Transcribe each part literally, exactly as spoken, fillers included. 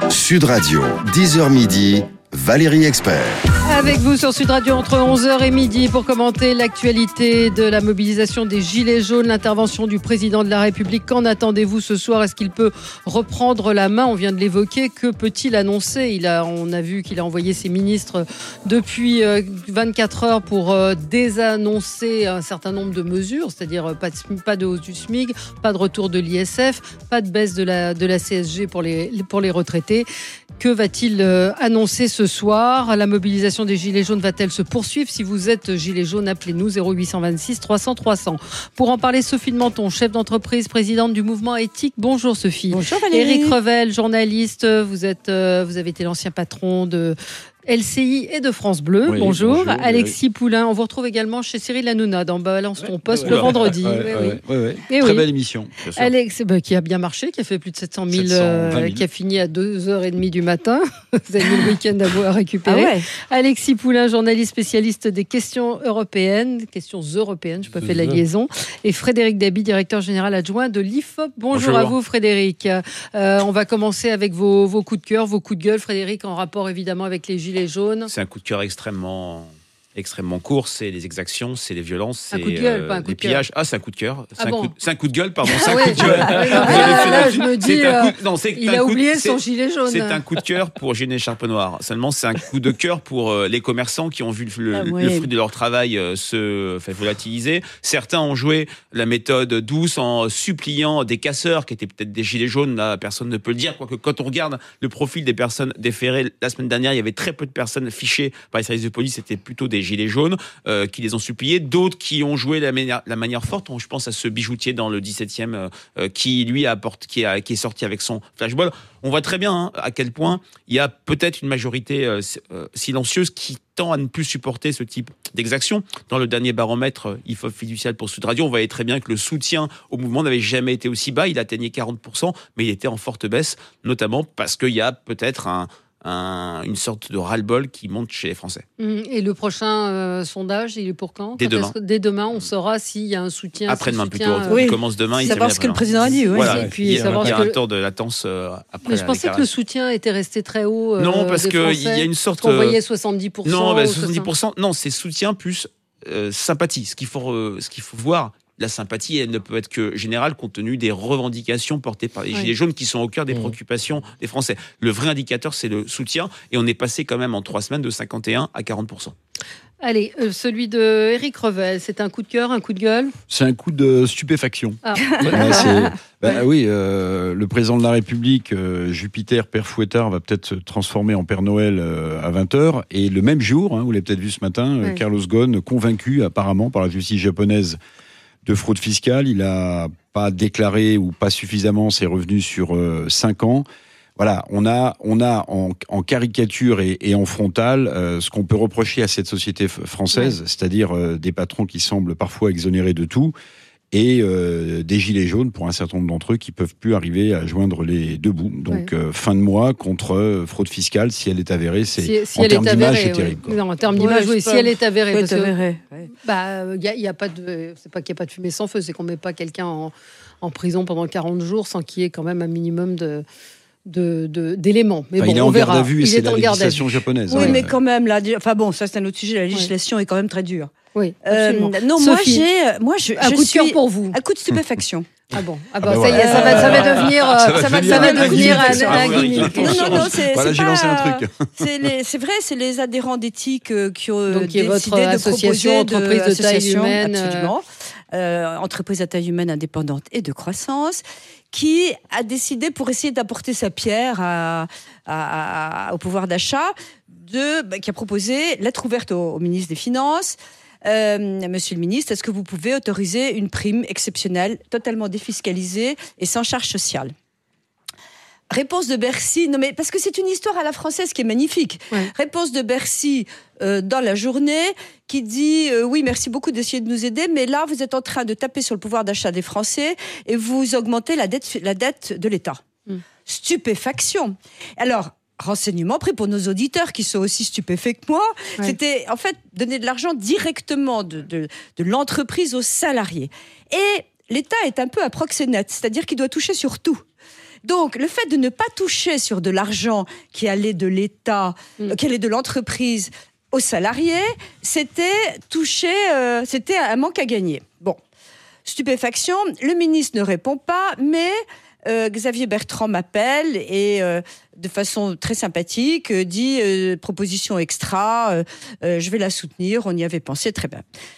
Sud Radio, dix heures midi, Valérie Expert. Avec vous sur Sud Radio entre onze heures et midi pour commenter l'actualité de la mobilisation des Gilets jaunes, l'intervention du président de la République. Qu'en attendez-vous ce soir ? Est-ce qu'il peut reprendre la main ? On vient de l'évoquer. Que peut-il annoncer ? Il a, On a vu qu'il a envoyé ses ministres depuis vingt-quatre heures pour désannoncer un certain nombre de mesures, c'est-à-dire pas de, pas de hausse du SMIC, pas de retour de l'I S F, pas de baisse de la, de la C S G pour les, pour les retraités. Que va-t-il annoncer ce soir ? La mobilisation des Gilets jaunes va-t-elle se poursuivre ? Si vous êtes Gilets jaunes, appelez-nous zéro huit cent vingt-six trois cents trois cents. Pour en parler, Sophie de Menton, chef d'entreprise, présidente du mouvement éthique. Bonjour Sophie. Bonjour Valérie. Éric Revel, journaliste. Vous êtes, euh, vous avez été l'ancien patron de L C I et de France Bleu. Oui, bonjour. bonjour. Alexis oui. Poulain. On vous retrouve également chez Cyril Hanouna dans Balance ton poste ouais, le ouais, vendredi. Ouais, oui, ouais, oui. Ouais, ouais. Et Très oui. belle émission. Alex, bah, qui a bien marché, qui a fait plus de sept cent mille, sept cent vingt mille. Euh, qui a fini à deux heures trente du matin. Vous avez mis le week-end à vous à récupérer. Ah ouais. Alexis Poulain, journaliste spécialiste des questions européennes, questions européennes, je n'ai pas fait la liaison. Et Frédéric Dabi, directeur général adjoint de l'I F O P. Bonjour, Bonjour. à vous Frédéric. Euh, on va commencer avec vos, vos coups de cœur, vos coups de gueule, Frédéric, en rapport évidemment avec les Gilets jaunes. C'est un coup de cœur extrêmement... extrêmement court, c'est les exactions, c'est les violences, c'est un coup de gueule, euh, pas un coup les de cœur. pillages. Ah, c'est un coup de cœur. C'est, ah un, bon coup de... c'est un coup de gueule, pardon. C'est ah un ouais, coup de gueule. Ah, là, là, je me dis, euh, coup... non, c'est il a oublié de... son c'est... gilet jaune. C'est un coup de cœur pour Gêner Charpe Noire. Seulement, c'est un coup de cœur pour euh, les commerçants qui ont vu le, ah, ouais. le fruit de leur travail euh, se enfin, volatiliser. Certains ont joué la méthode douce en suppliant des casseurs qui étaient peut-être des gilets jaunes. Là, personne ne peut le dire. Quoique, quand on regarde le profil des personnes déférées, la semaine dernière, il y avait très peu de personnes fichées par les services de police. C'était plutôt des gilets jaunes. Euh, qui les ont suppliés, d'autres qui ont joué la manière, la manière forte. Je pense à ce bijoutier dans le dix-septième euh, qui lui apporte, qui, a, qui est sorti avec son flashball. On voit très bien hein, à quel point il y a peut-être une majorité euh, silencieuse qui tend à ne plus supporter ce type d'exaction. Dans le dernier baromètre euh, I F O P fiducial pour Sud Radio, on voyait très bien que le soutien au mouvement n'avait jamais été aussi bas. Il atteignait quarante pour cent, mais il était en forte baisse, notamment parce qu'il y a peut-être un Un, une sorte de ras-le-bol qui monte chez les Français. Et le prochain euh, sondage, il est pour quand ? Dès demain. Que, dès demain, on saura s'il y a un soutien. Après-demain plutôt. Euh... Oui. Il commence demain. Il savoir ce que le président a dit. Oui. Voilà. Et puis, il y a, savoir il y a ce un que... temps de latence euh, après. Mais je pensais que le soutien était resté très haut. Euh, non, parce qu'il y a une sorte. On voyait soixante-dix pour cent. Non, bah, soixante-dix pour cent. Non, c'est soutien plus euh, sympathie. Ce qu'il faut, euh, ce qu'il faut voir. La sympathie, elle ne peut être que générale compte tenu des revendications portées par les Gilets oui. jaunes qui sont au cœur des mmh. préoccupations des Français. Le vrai indicateur, c'est le soutien et on est passé quand même en trois semaines de cinquante et un à quarante pour cent. Allez, euh, celui de Éric Revel, c'est un coup de cœur, un coup de gueule ? C'est un coup de stupéfaction. Ah. Ouais, c'est, bah, oui, euh, le président de la République, euh, Jupiter, Père Fouettard, va peut-être se transformer en Père Noël euh, à vingt heures. Et le même jour, hein, vous l'avez peut-être vu ce matin, ouais. euh, Carlos Ghosn, convaincu apparemment par la justice japonaise de fraude fiscale, il n'a pas déclaré ou pas suffisamment ses revenus sur euh, cinq ans. Voilà, on a, on a en, en caricature et, et en frontal euh, ce qu'on peut reprocher à cette société f- française, ouais. c'est-à-dire euh, des patrons qui semblent parfois exonérés de tout et euh, des gilets jaunes pour un certain nombre d'entre eux qui peuvent plus arriver à joindre les deux bouts. Donc ouais. euh, fin de mois contre euh, fraude fiscale, si elle est avérée, c'est si, si en termes d'image, avérée, c'est terrible. Ouais. Non, en termes d'image, ouais, oui, si elle est avérée, parce avérée. Que, ouais. bah, il y a, y a pas de, c'est pas qu'il y a pas de fumée sans feu, c'est qu'on met pas quelqu'un en, en prison pendant quarante jours sans qu'il y ait quand même un minimum de De, de, d'éléments. Mais enfin, bon, il est on en verra. garde à vue et il c'est est la en garde à législation vue. japonaise. Oui, hein. mais quand même, là, enfin bon, ça c'est un autre sujet. La législation ouais. est quand même très dure. Oui, euh, non, Sophie, moi j'ai, moi je, un je coup de suis cœur pour vous. Un coup de stupéfaction. Ah bon, ah bah, ah bah ça voilà. y est, ça va, ça va devenir, euh, ça va ça va, devenir, ça va un devenir gimmick, un, un gimmick. Non, non, non, c'est, voilà, c'est j'ai pas, lancé un truc. C'est, les, c'est vrai, c'est les adhérents d'éthique euh, qui ont Donc, décidé votre de association, proposer entreprise de, de taille humaine, absolument, euh, entreprise à taille humaine indépendante et de croissance, qui a décidé, pour essayer d'apporter sa pierre à, à, à, au pouvoir d'achat, de, bah, qui a proposé lettre ouverte au, au ministre des Finances. Euh, Monsieur le ministre, est-ce que vous pouvez autoriser une prime exceptionnelle, totalement défiscalisée et sans charge sociale ? Réponse de Bercy, non mais parce que c'est une histoire à la française qui est magnifique. Ouais. Réponse de Bercy euh, dans la journée qui dit euh, oui, merci beaucoup d'essayer de nous aider, mais là vous êtes en train de taper sur le pouvoir d'achat des Français et vous augmentez la dette, la dette de l'État. Mm. Stupéfaction. Alors. Renseignement pris pour nos auditeurs qui sont aussi stupéfaits que moi, ouais. C'était en fait donner de l'argent directement de, de, de l'entreprise aux salariés. Et l'État est un peu un proxénète, c'est-à-dire qu'il doit toucher sur tout. Donc, le fait de ne pas toucher sur de l'argent qui allait de l'État, mmh. qui allait de l'entreprise aux salariés, c'était toucher, euh, c'était un manque à gagner. Bon, stupéfaction, le ministre ne répond pas, mais euh, Xavier Bertrand m'appelle et euh, de façon très sympathique euh, dit euh, proposition extra, euh, euh, je vais la soutenir, on y avait pensé, très bien.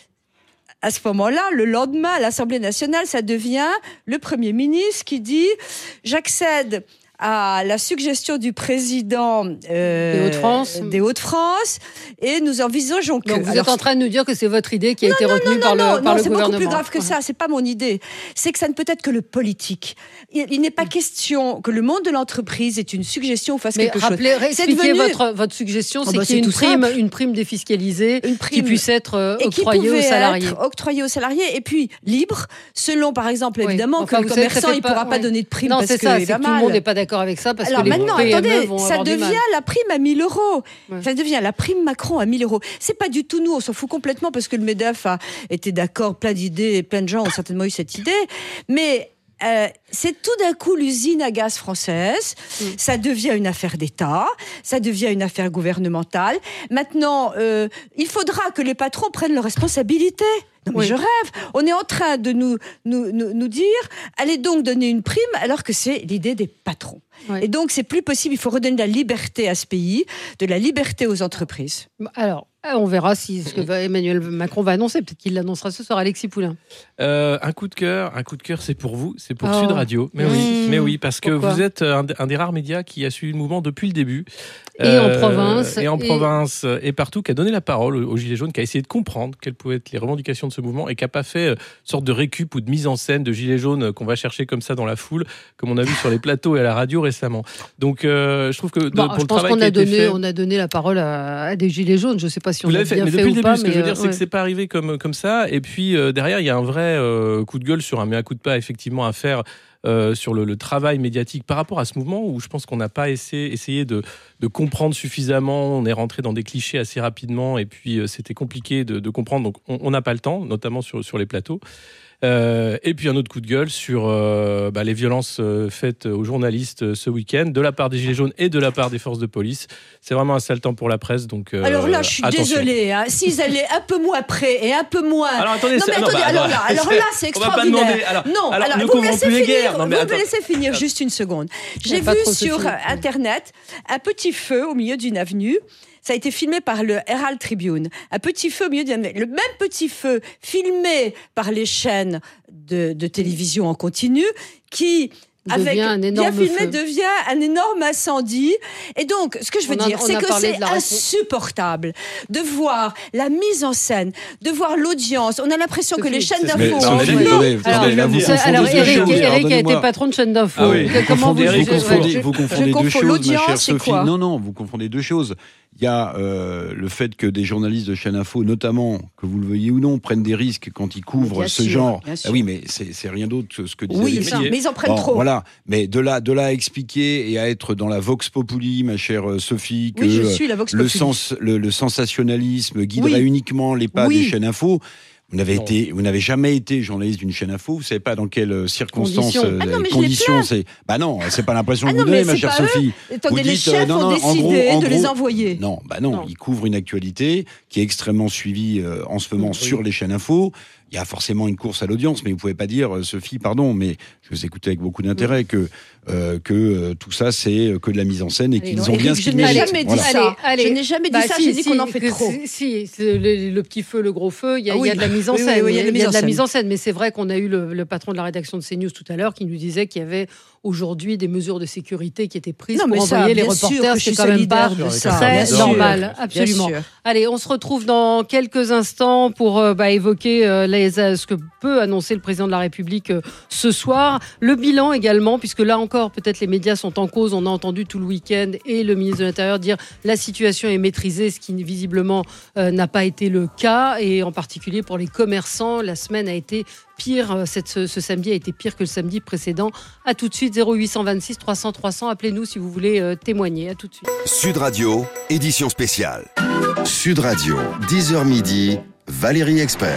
À ce moment-là, le lendemain, à l'Assemblée nationale, ça devient le Premier ministre qui dit « J'accède à la suggestion du président euh, des Hauts-de-France. des Hauts-de-France et nous envisageons que... » Donc vous Alors, êtes en train de nous dire que c'est votre idée qui a non, été non, retenue non, par non, le, non, par le c'est gouvernement. beaucoup plus grave que ça, c'est pas mon idée. C'est que ça ne peut être que le politique. Il, il n'est pas question que le monde de l'entreprise ait une suggestion ou fasse Mais quelque rappelez, chose. expliquez devenu... votre, votre suggestion, Oh c'est bah, qu'il y ait c'est une tout prime, simple. une prime défiscalisée Une prime qui puisse être euh, et qui octroyée aux pouvait salariés. être octroyée aux salariés et puis libre, selon par exemple Oui. évidemment Enfin, que le vous savez que ça commerçant fait il ne pourra ouais. pas donner de prime non, parce c'est que ça, il c'est va que tout le mal. monde n'est pas d'accord avec ça parce Alors que les maintenant, P M E attendez, vont ça avoir du mal. devient la prime à mille euros. Ouais. Ça devient la prime Macron à mille euros. C'est pas du tout nous, on s'en fout complètement parce que le MEDEF a été d'accord, plein d'idées, plein de gens ont certainement eu cette idée. Mais euh, c'est tout d'un coup l'usine à gaz française, mm. ça devient une affaire d'État, ça devient une affaire gouvernementale. Maintenant, euh, il faudra que les patrons prennent leurs responsabilités. Non mais oui. je rêve. On est en train de nous, nous, nous, nous dire, allez donc donner une prime alors que c'est l'idée des patrons. Oui. Et donc c'est plus possible, il faut redonner de la liberté à ce pays, de la liberté aux entreprises. Alors, on verra si ce que Emmanuel Macron va annoncer, peut-être qu'il l'annoncera ce soir. Alexis Poulain. Euh, un coup de cœur, un coup de cœur, c'est pour vous, c'est pour oh. Sud Radio. Mais mmh. oui, mais oui, parce que Pourquoi vous êtes un, un des rares médias qui a suivi le mouvement depuis le début. Et euh, en province. Et en et... province et partout, qui a donné la parole aux, aux Gilets jaunes, qui a essayé de comprendre quelles pouvaient être les revendications de ce mouvement et qui n'a pas fait euh, sorte de récup ou de mise en scène de Gilets jaunes qu'on va chercher comme ça dans la foule, comme on a vu sur les plateaux et à la radio récemment. Donc, euh, je trouve que de, bon, pour je le pense travail qu'on qui a, a été donné, fait, on a donné la parole à, à des Gilets jaunes. Je ne sais pas si on vous l'a fait, bien mais fait depuis ou le pas. début, ce que je veux dire, euh, c'est ouais. que c'est pas arrivé comme comme ça. Et puis euh, derrière, il y a un vrai euh, coup de gueule sur un mea culpa effectivement à faire. Euh, sur le, le travail médiatique par rapport à ce mouvement où je pense qu'on n'a pas essayé, essayé de, de comprendre suffisamment. On est rentré dans des clichés assez rapidement et puis euh, c'était compliqué de, de comprendre. Donc on n'a pas le temps, notamment sur, sur les plateaux. Euh, et puis un autre coup de gueule sur euh, bah, les violences euh, faites aux journalistes euh, ce week-end, de la part des Gilets jaunes et de la part des forces de police. C'est vraiment un sale temps pour la presse. Donc, euh, alors là, je suis attention. désolée. Hein, s'ils allaient un peu moins près et un peu moins. Alors attendez, non, mais non, attendez bah, alors, bah, là, alors là, c'est extraordinaire. On va pas demander. Alors, non, alors, alors ne vous me couvrons laissez plus les finir. guerres. Non, mais vous attends. me laissez finir juste une seconde. J'ai vu sur Internet un petit feu au milieu d'une avenue. Ça a été filmé par le Herald Tribune. Un petit feu au milieu d'une avenue. Le même petit feu filmé par les chaînes de, de télévision en continu qui... Avec un bien filmé feu. devient un énorme incendie. Et donc, ce que je veux on a, dire, c'est que c'est insupportable de voir la mise en scène, de voir l'audience. On a l'impression que les chaînes d'infos... Alors, Eric, Eric a été patron de chaîne d'infos. Ah oui. Comment vous Eric, jugez vous confondez, vous confondez deux choses, ma chère Sophie. Quoi non, non, vous confondez deux choses. Il y a euh, le fait que des journalistes de chaîne info, notamment, que vous le veuillez ou non, prennent des risques quand ils couvrent bien ce sûr, genre. Ah oui, mais c'est, c'est rien d'autre que ce que disait. Oui, ça, mais ils en prennent bon, trop. Voilà. Mais de là, de là à expliquer et à être dans la vox populi, ma chère Sophie, que oui, je suis la vox le, populi. sens, le, le sensationnalisme guiderait oui. uniquement les pas oui. des chaînes info. Vous n'avez, été, vous n'avez jamais été journaliste d'une chaîne info, vous ne savez pas dans quelles circonstances, conditions. euh, ah non, conditions c'est. Bah non, c'est pas l'impression ah que non, vous donnez, mais ma chère pas Sophie. Eux. Attendez, vous les dites, chefs euh, non, non, ont en décidé gros, en de gros, les envoyer. Non, bah non, non, ils couvrent une actualité qui est extrêmement suivie euh, en ce moment oui. sur les chaînes info. Il y a forcément une course à l'audience, mais vous pouvez pas dire, Sophie, pardon, mais je vous écoutais avec beaucoup d'intérêt oui. que euh, que euh, tout ça c'est que de la mise en scène et allez, qu'ils non, ont Eric, bien ce qu'ils méritent. méritent. Je n'ai jamais dit voilà. ça. Allez, allez. Je n'ai jamais dit bah, ça. Si, J'ai dit si, qu'on en fait que, trop. Si, si le, le petit feu, le gros feu, il y a, ah oui. y a de la mise en oui, scène. Oui, oui, il y a de la mise, y a en, de la scène. mise en scène, mais c'est vrai qu'on a eu le, le patron de la rédaction de CNews tout à l'heure qui nous disait qu'il y avait aujourd'hui des mesures de sécurité qui étaient prises non, pour ça, envoyer les reporters, c'est quand même pas très normal. Absolument. Allez, on se retrouve dans quelques instants pour euh, bah, évoquer euh, les, ce que peut annoncer le président de la République euh, ce soir. Le bilan également, puisque là encore, peut-être les médias sont en cause. On a entendu tout le week-end et le ministre de l'Intérieur dire la situation est maîtrisée, ce qui visiblement euh, n'a pas été le cas. Et en particulier pour les commerçants, la semaine a été pire. Cette, ce, ce samedi a été pire que le samedi précédent. À tout de suite, zéro huit vingt-six trois cents trois cents. Appelez-nous si vous voulez euh, témoigner. À tout de suite. Sud Radio, édition spéciale. Sud Radio, dix heures midi, Valérie Expert.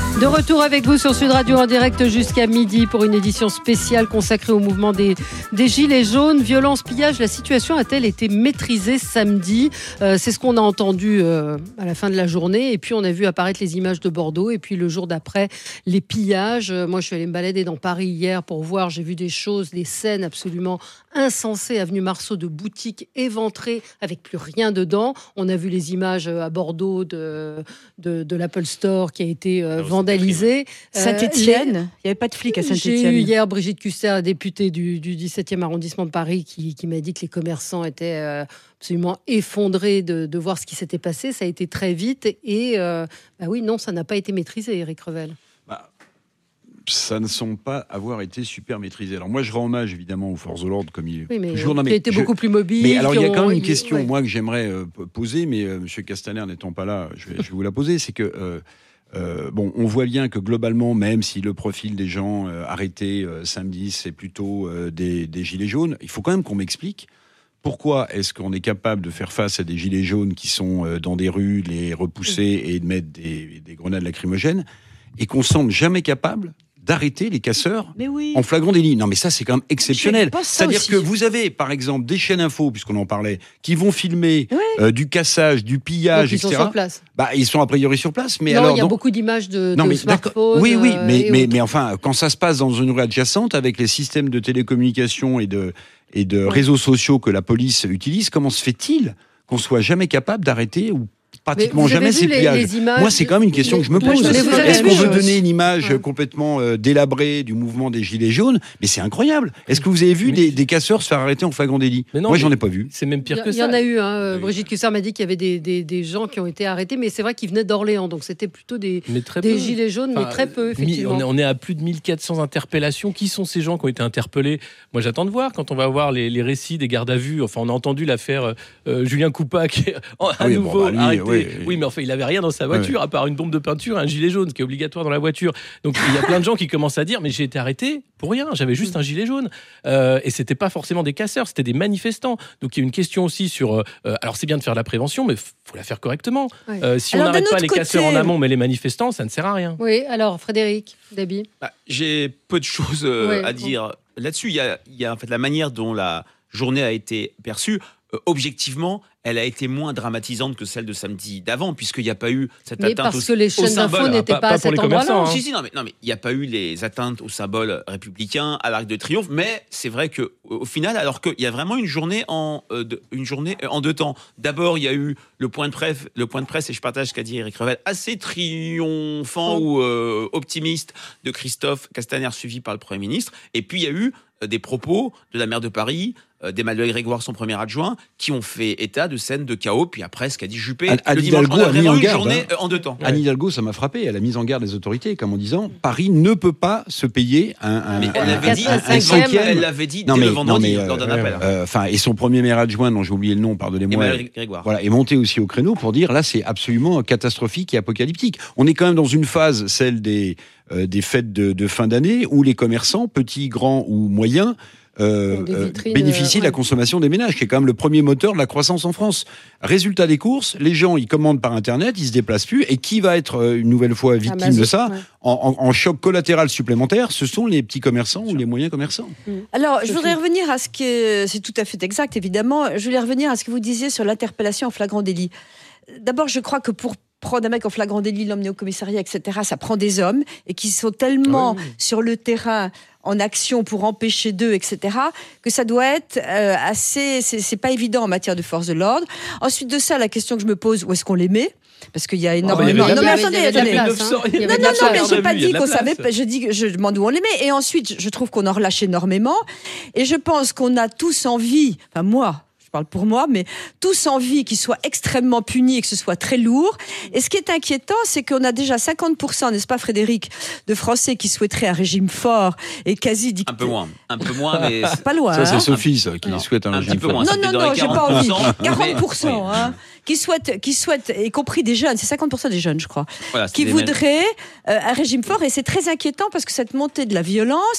De retour avec vous sur Sud Radio en direct jusqu'à midi pour une édition spéciale consacrée au mouvement des, des Gilets jaunes. Violence, pillage, la situation a-t-elle été maîtrisée samedi ? euh, C'est ce qu'on a entendu euh, à la fin de la journée. Et puis on a vu apparaître les images de Bordeaux. Et puis le jour d'après, les pillages. Euh, moi, je suis allée me balader dans Paris hier pour voir. J'ai vu des choses, des scènes absolument insensées. Avenue Marceau, de boutiques éventrées avec plus rien dedans. On a vu les images à Bordeaux de, de, de l'Apple Store qui a été euh, vandalisé. Saint-Étienne, euh, il n'y avait pas de flics à Saint-Étienne. J'ai eu hier Brigitte Cusser, la députée du, du dix-septième arrondissement de Paris, qui, qui m'a dit que les commerçants étaient euh, absolument effondrés de, de voir ce qui s'était passé. Ça a été très vite et euh, bah oui, non, ça n'a pas été maîtrisé, Éric Revel. Bah, ça ne semble pas avoir été super maîtrisé. Alors moi, je rends hommage évidemment aux forces de l'ordre, comme il oui, mais toujours. Non, mais qui étaient beaucoup plus mobiles. Mais alors, il y a quand même une ont... question, ouais. moi, que j'aimerais euh, poser, mais euh, M. Castaner n'étant pas là, je vais, je vais vous la poser, c'est que euh, Euh, bon, on voit bien que globalement, même si le profil des gens euh, arrêtés euh, samedi, c'est plutôt euh, des, des gilets jaunes, il faut quand même qu'on m'explique pourquoi est-ce qu'on est capable de faire face à des gilets jaunes qui sont euh, dans des rues, de les repousser et de mettre des, des grenades lacrymogènes, et qu'on semble jamais capable d'arrêter les casseurs mais oui. en flagrant délit. Non, mais ça, c'est quand même exceptionnel. C'est-à-dire aussi. que vous avez, par exemple, des chaînes info, puisqu'on en parlait, qui vont filmer oui. euh, du cassage, du pillage, donc, ils et cetera. Ils sont sur place. Bah, ils sont a priori sur place, mais non, alors... il y a donc... beaucoup d'images de, non, de mais, smartphones. Oui, oui, euh, mais, mais, autres. mais enfin, quand ça se passe dans une rue adjacente, avec les systèmes de télécommunications et de, et de oui. réseaux sociaux que la police utilise, comment se fait-il qu'on soit jamais capable d'arrêter ou pratiquement jamais ces pillages. Moi, c'est quand même une question les... que je me Moi, pose. je Est-ce qu'on veut donner une image ouais. complètement euh, délabrée du mouvement des Gilets jaunes ? Mais c'est incroyable. Est-ce que vous avez vu mais... des, des casseurs se faire arrêter en flagrant délit ? non, Moi, j'en ai pas vu. C'est même pire il, que ça. Il y en a eu. Hein. Brigitte Cusser m'a dit qu'il y avait des, des, des gens qui ont été arrêtés, mais c'est vrai qu'ils venaient d'Orléans, donc c'était plutôt des, des Gilets jaunes, enfin, mais très peu, effectivement. On est, on est à plus de mille quatre cents interpellations. Qui sont ces gens qui ont été interpellés ? Moi, j'attends de voir quand on va voir les, les récits des gardes à vue. Enfin, on a entendu l'affaire euh, Julien Coupa qui est à ah oui, nouveau bon, bah, lui, arrêté. Oui, oui. oui, mais enfin, il avait rien dans sa voiture, ouais. à part une bombe de peinture, un gilet jaune, ce qui est obligatoire dans la voiture. Donc il y a plein de gens qui commencent à dire, mais j'ai été arrêté pour rien, j'avais juste un gilet jaune. Euh, et c'était pas forcément des casseurs, c'était des manifestants. Donc il y a une question aussi sur. Euh, alors c'est bien de faire de la prévention, mais faut la faire correctement. Ouais. Euh, si alors, on n'arrête pas les côté... casseurs en amont, mais les manifestants, ça ne sert à rien. Oui, alors Frédéric Dabi. Bah, j'ai peu de choses euh, ouais, à dire bon. là-dessus. Il y a, il y a en fait la manière dont la journée a été perçue. Euh, objectivement, elle a été moins dramatisante que celle de samedi d'avant, puisqu'il n'y a pas eu cette mais atteinte parce au, que les chaînes d'infos n'étaient pas, pas à cet endroit-là. Hein. Si, si, non, mais non, mais il n'y a pas eu les atteintes au symbole républicain, à l'Arc de Triomphe, mais c'est vrai que au final, alors qu'il y a vraiment une journée en euh, de, une journée en deux temps. D'abord, il y a eu le point de presse, le point de presse, et je partage ce qu'a dit Éric Revel, assez triomphant oh. ou euh, optimiste de Christophe Castaner, suivi par le Premier ministre. Et puis il y a eu euh, des propos de la maire de Paris, d'Emmanuel Grégoire, son premier adjoint, qui ont fait état de scènes de chaos, puis après, ce qu'a dit Juppé, Anne le dimanche, Hidalgo on a a vraiment mis en une garde, journée hein. en deux temps. Anne Hidalgo, ça m'a frappé, elle a mis en garde les autorités, comme en disant, Paris ne peut pas se payer un, un, mais elle un, avait un, dit, un, un cinquième. Elle l'avait dit non, dès mais, le vendredi, non, mais, lors d'un euh, appel. Enfin, euh, et son premier maire adjoint, dont j'ai oublié le nom, pardonnez-moi, Emmanuel Grégoire. Voilà, est monté aussi au créneau pour dire, là, c'est absolument catastrophique et apocalyptique. On est quand même dans une phase, celle des, euh, des fêtes de, de fin d'année, où les commerçants, petits, grands ou moyens, Euh, euh, bénéficient euh, ouais. de la consommation des ménages, qui est quand même le premier moteur de la croissance en France. Résultat des courses, les gens ils commandent par internet, ils se déplacent plus, et qui va être euh, une nouvelle fois victime Amazon, de ça ouais. en, en, en choc collatéral supplémentaire, ce sont les petits commerçants ou les moyens commerçants. Mmh. Alors, je voudrais revenir à ce que c'est tout à fait exact, évidemment. Je voulais revenir à ce que vous disiez sur l'interpellation en flagrant délit. D'abord, je crois que pour prendre un mec en flagrant délit, l'emmener au commissariat, et cetera, ça prend des hommes et qui sont tellement oui. sur le terrain en action pour empêcher d'eux, et cetera, que ça doit être euh, assez... C'est, c'est pas évident en matière de force de l'ordre. Ensuite de ça, la question que je me pose, où est-ce qu'on les met ? Parce qu'il y a énormément... Oh, non, mais attendez, attendez. Non, non, non, mais j'ai pas dit qu'on savait... Je dis, je demande où on les met. Et ensuite, je trouve qu'on en relâche énormément. Et je pense qu'on a tous envie... Enfin, moi... Je parle pour moi, mais tous envie qu'ils soient extrêmement punis et que ce soit très lourd. Et ce qui est inquiétant, c'est qu'on a déjà cinquante pour cent, n'est-ce pas Frédéric, de Français qui souhaiteraient un régime fort et quasi dictatorial. Un peu moins, un peu moins, mais... C'est pas loin. Ça, c'est hein. Sophie, ça, qui non, souhaite un, un régime fort. Moins, non, non, non, j'ai pas envie. quarante pour cent, oui. hein. Qui souhaitent, qui souhaitent, y compris des jeunes, c'est cinquante pour cent des jeunes, je crois, voilà, qui voudraient euh, un régime fort. Et c'est très inquiétant parce que cette montée de la violence...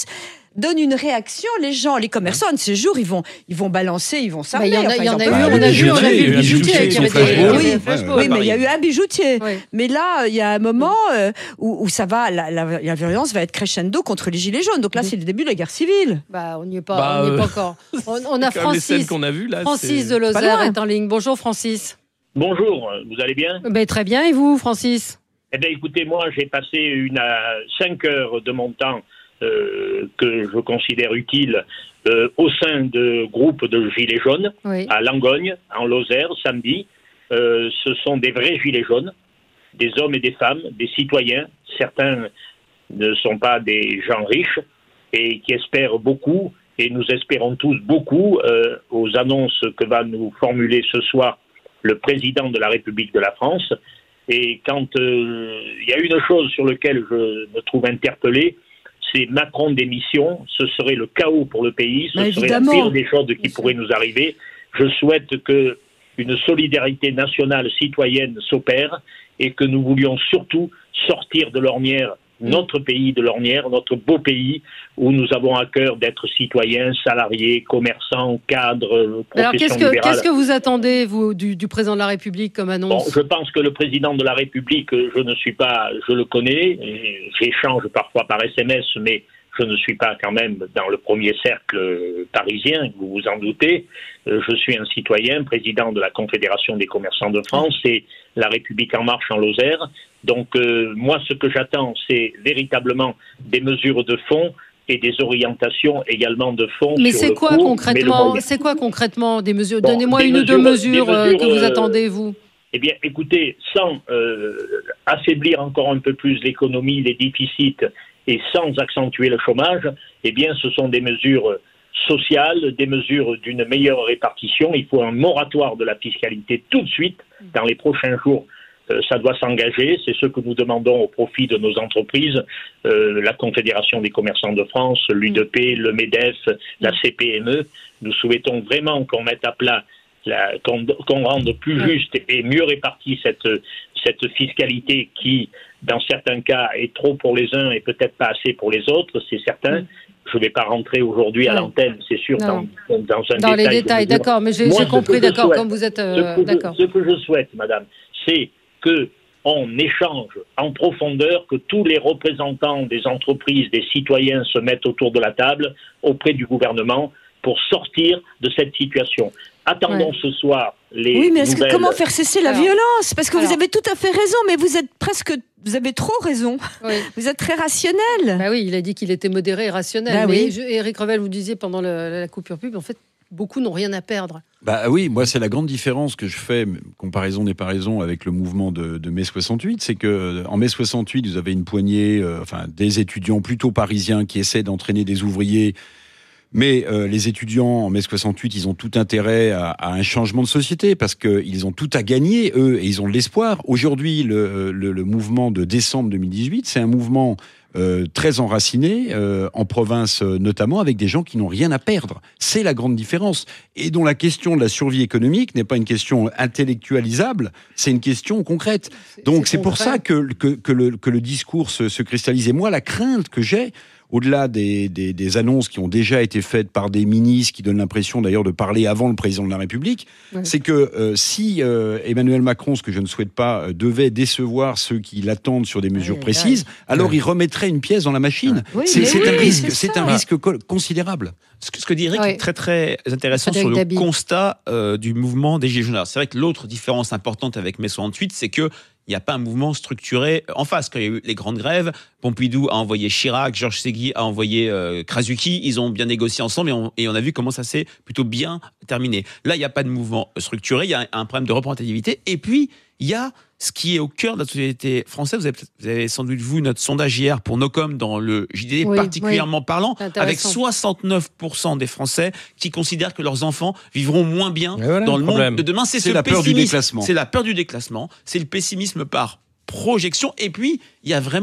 donne une réaction, les gens, les commerçants de ces jours, ils vont, ils vont balancer, ils vont s'armer. Il y en a, enfin, il y en a eu, peuvent on a vu, on a vu le bijoutier qui avait des oui, flashballs. oui, mais il y a eu un bijoutier. Oui. Mais là, il y a un moment euh, où, où ça va, la, la, la violence va être crescendo contre les gilets jaunes. Donc là, c'est le début de la guerre civile. Bah, on n'y est pas, Bah, on n'y est pas euh, encore. On, on a C'est comme les scènes Francis, qu'on a vues, là, Francis c'est de pas Lozère loin. est en ligne. Bonjour Francis. Bonjour, vous allez bien? Ben, très bien, et vous Francis? Eh bien, écoutez, moi, j'ai passé une à cinq heures de mon temps euh, que je considère utile euh, au sein de groupes de gilets jaunes Oui. à Langogne, en Lozère, samedi. Euh, ce sont des vrais gilets jaunes, des hommes et des femmes, des citoyens. Certains ne sont pas des gens riches et qui espèrent beaucoup, et nous espérons tous beaucoup euh, aux annonces que va nous formuler ce soir le président de la République de la France. Et quand il euh, y a une chose sur laquelle je me trouve interpellé, c'est Macron démission. Ce serait le chaos pour le pays, ce bah, serait évidemment. la pire des choses qui pourraient nous arriver. Je souhaite que une solidarité nationale citoyenne s'opère et que nous voulions surtout sortir de l'ornière, notre pays de l'ornière, notre beau pays où nous avons à cœur d'être citoyens, salariés, commerçants, cadres, Alors, qu'est-ce professions que, libérales. qu'est-ce que vous attendez, vous, du, du président de la République comme Bon, annonce? je pense que le président de la République, je ne suis pas, je le connais, et j'échange parfois par S M S, mais je ne suis pas quand même dans le premier cercle parisien, vous vous en doutez. Je suis un citoyen, président de la Confédération des commerçants de France et la République en marche en Lozère. Donc euh, moi, ce que j'attends, c'est véritablement des mesures de fond et des orientations également de fond. Mais sur c'est le quoi court, mais le concrètement moyen. C'est quoi concrètement des mesures? Bon, Donnez-moi des une ou deux mesures- mesures, des euh, que mesures, vous euh, attendez, vous. Eh bien, écoutez, sans euh, affaiblir encore un peu plus l'économie, les déficits, et sans accentuer le chômage, eh bien, ce sont des mesures sociales, des mesures d'une meilleure répartition. Il faut un moratoire de la fiscalité tout de suite, dans les prochains jours. Euh, ça doit s'engager, c'est ce que nous demandons au profit de nos entreprises, euh, la Confédération des commerçants de France, l'U D P, le MEDEF, la C P M E. Nous souhaitons vraiment qu'on mette à plat, la, qu'on, qu'on rende plus juste et mieux répartie cette, cette fiscalité qui, dans certains cas, est trop pour les uns et peut-être pas assez pour les autres, c'est certain. Je ne vais pas rentrer aujourd'hui à Ouais. l'antenne, c'est sûr, dans, dans un Dans détail. les de détails, mesure. d'accord, mais j'ai, Moi, j'ai ce compris, que je d'accord, souhaite, comme vous êtes... euh, ce, que je, d'accord. ce que je souhaite, madame, c'est que on échange en profondeur, que tous les représentants des entreprises, des citoyens se mettent autour de la table auprès du gouvernement pour sortir de cette situation. Attendons Ouais. ce soir les Oui, mais est-ce que, nouvelles... comment faire cesser la Alors, violence? Parce que alors. vous avez tout à fait raison, mais vous êtes presque, vous avez trop raison. Oui. Vous êtes très rationnel. Bah oui, il a dit qu'il était modéré et rationnel. Bah mais oui. je- Éric Revel, vous disiez pendant le- la coupure pub, en fait, beaucoup n'ont rien à perdre. Bah oui, moi c'est la grande différence que je fais, comparaison n'est pas raison, avec le mouvement de, de mai soixante-huit, c'est que en mai soixante-huit, vous avez une poignée, euh, enfin des étudiants plutôt parisiens qui essaient d'entraîner des ouvriers. Mais euh, les étudiants en mai soixante-huit, ils ont tout intérêt à, à un changement de société parce qu'ils ont tout à gagner, eux, et ils ont de l'espoir. Aujourd'hui, le, le, le mouvement de décembre deux mille dix-huit, c'est un mouvement euh, très enraciné, euh, en province euh, notamment, avec des gens qui n'ont rien à perdre. C'est la grande différence. Et dont la question de la survie économique n'est pas une question intellectualisable, c'est une question concrète. Donc c'est pour concret. ça que, que, que, le, que le discours se, se cristallise. Et moi, la crainte que j'ai, au-delà des, des, des annonces qui ont déjà été faites par des ministres qui donnent l'impression d'ailleurs de parler avant le président de la République, Ouais. c'est que euh, si euh, Emmanuel Macron, ce que je ne souhaite pas, euh, devait décevoir ceux qui l'attendent sur des mesures Ouais, précises, alors il remettrait une pièce dans la machine. Oui, c'est mais c'est oui, un risque, c'est c'est ça. un risque co- considérable. Ce que, ce que dit Eric Ouais. est très très intéressant Frédéric sur le Dabi. constat euh, du mouvement des Gilets jaunes. Alors, c'est vrai que l'autre différence importante avec mai soixante-huit, c'est que il n'y a pas un mouvement structuré en face. Quand il y a eu les grandes grèves, Pompidou a envoyé Chirac, Georges Ségui a envoyé euh, Krasuki, ils ont bien négocié ensemble et on, et on a vu comment ça s'est plutôt bien terminé. Là, il n'y a pas de mouvement structuré, il y a un, un problème de représentativité et puis il y a ce qui est au cœur de la société française. Vous avez, vous avez sans doute vu notre sondage hier pour Nocom dans le J D D, Oui, particulièrement parlant, C'est avec intéressant. soixante-neuf pour cent des Français qui considèrent que leurs enfants vivront moins bien Et voilà, dans le problème. monde de demain. C'est, C'est ce la peur du pessimisme. déclassement. C'est la peur du déclassement, c'est le pessimisme par projection. Et puis, il y a vraiment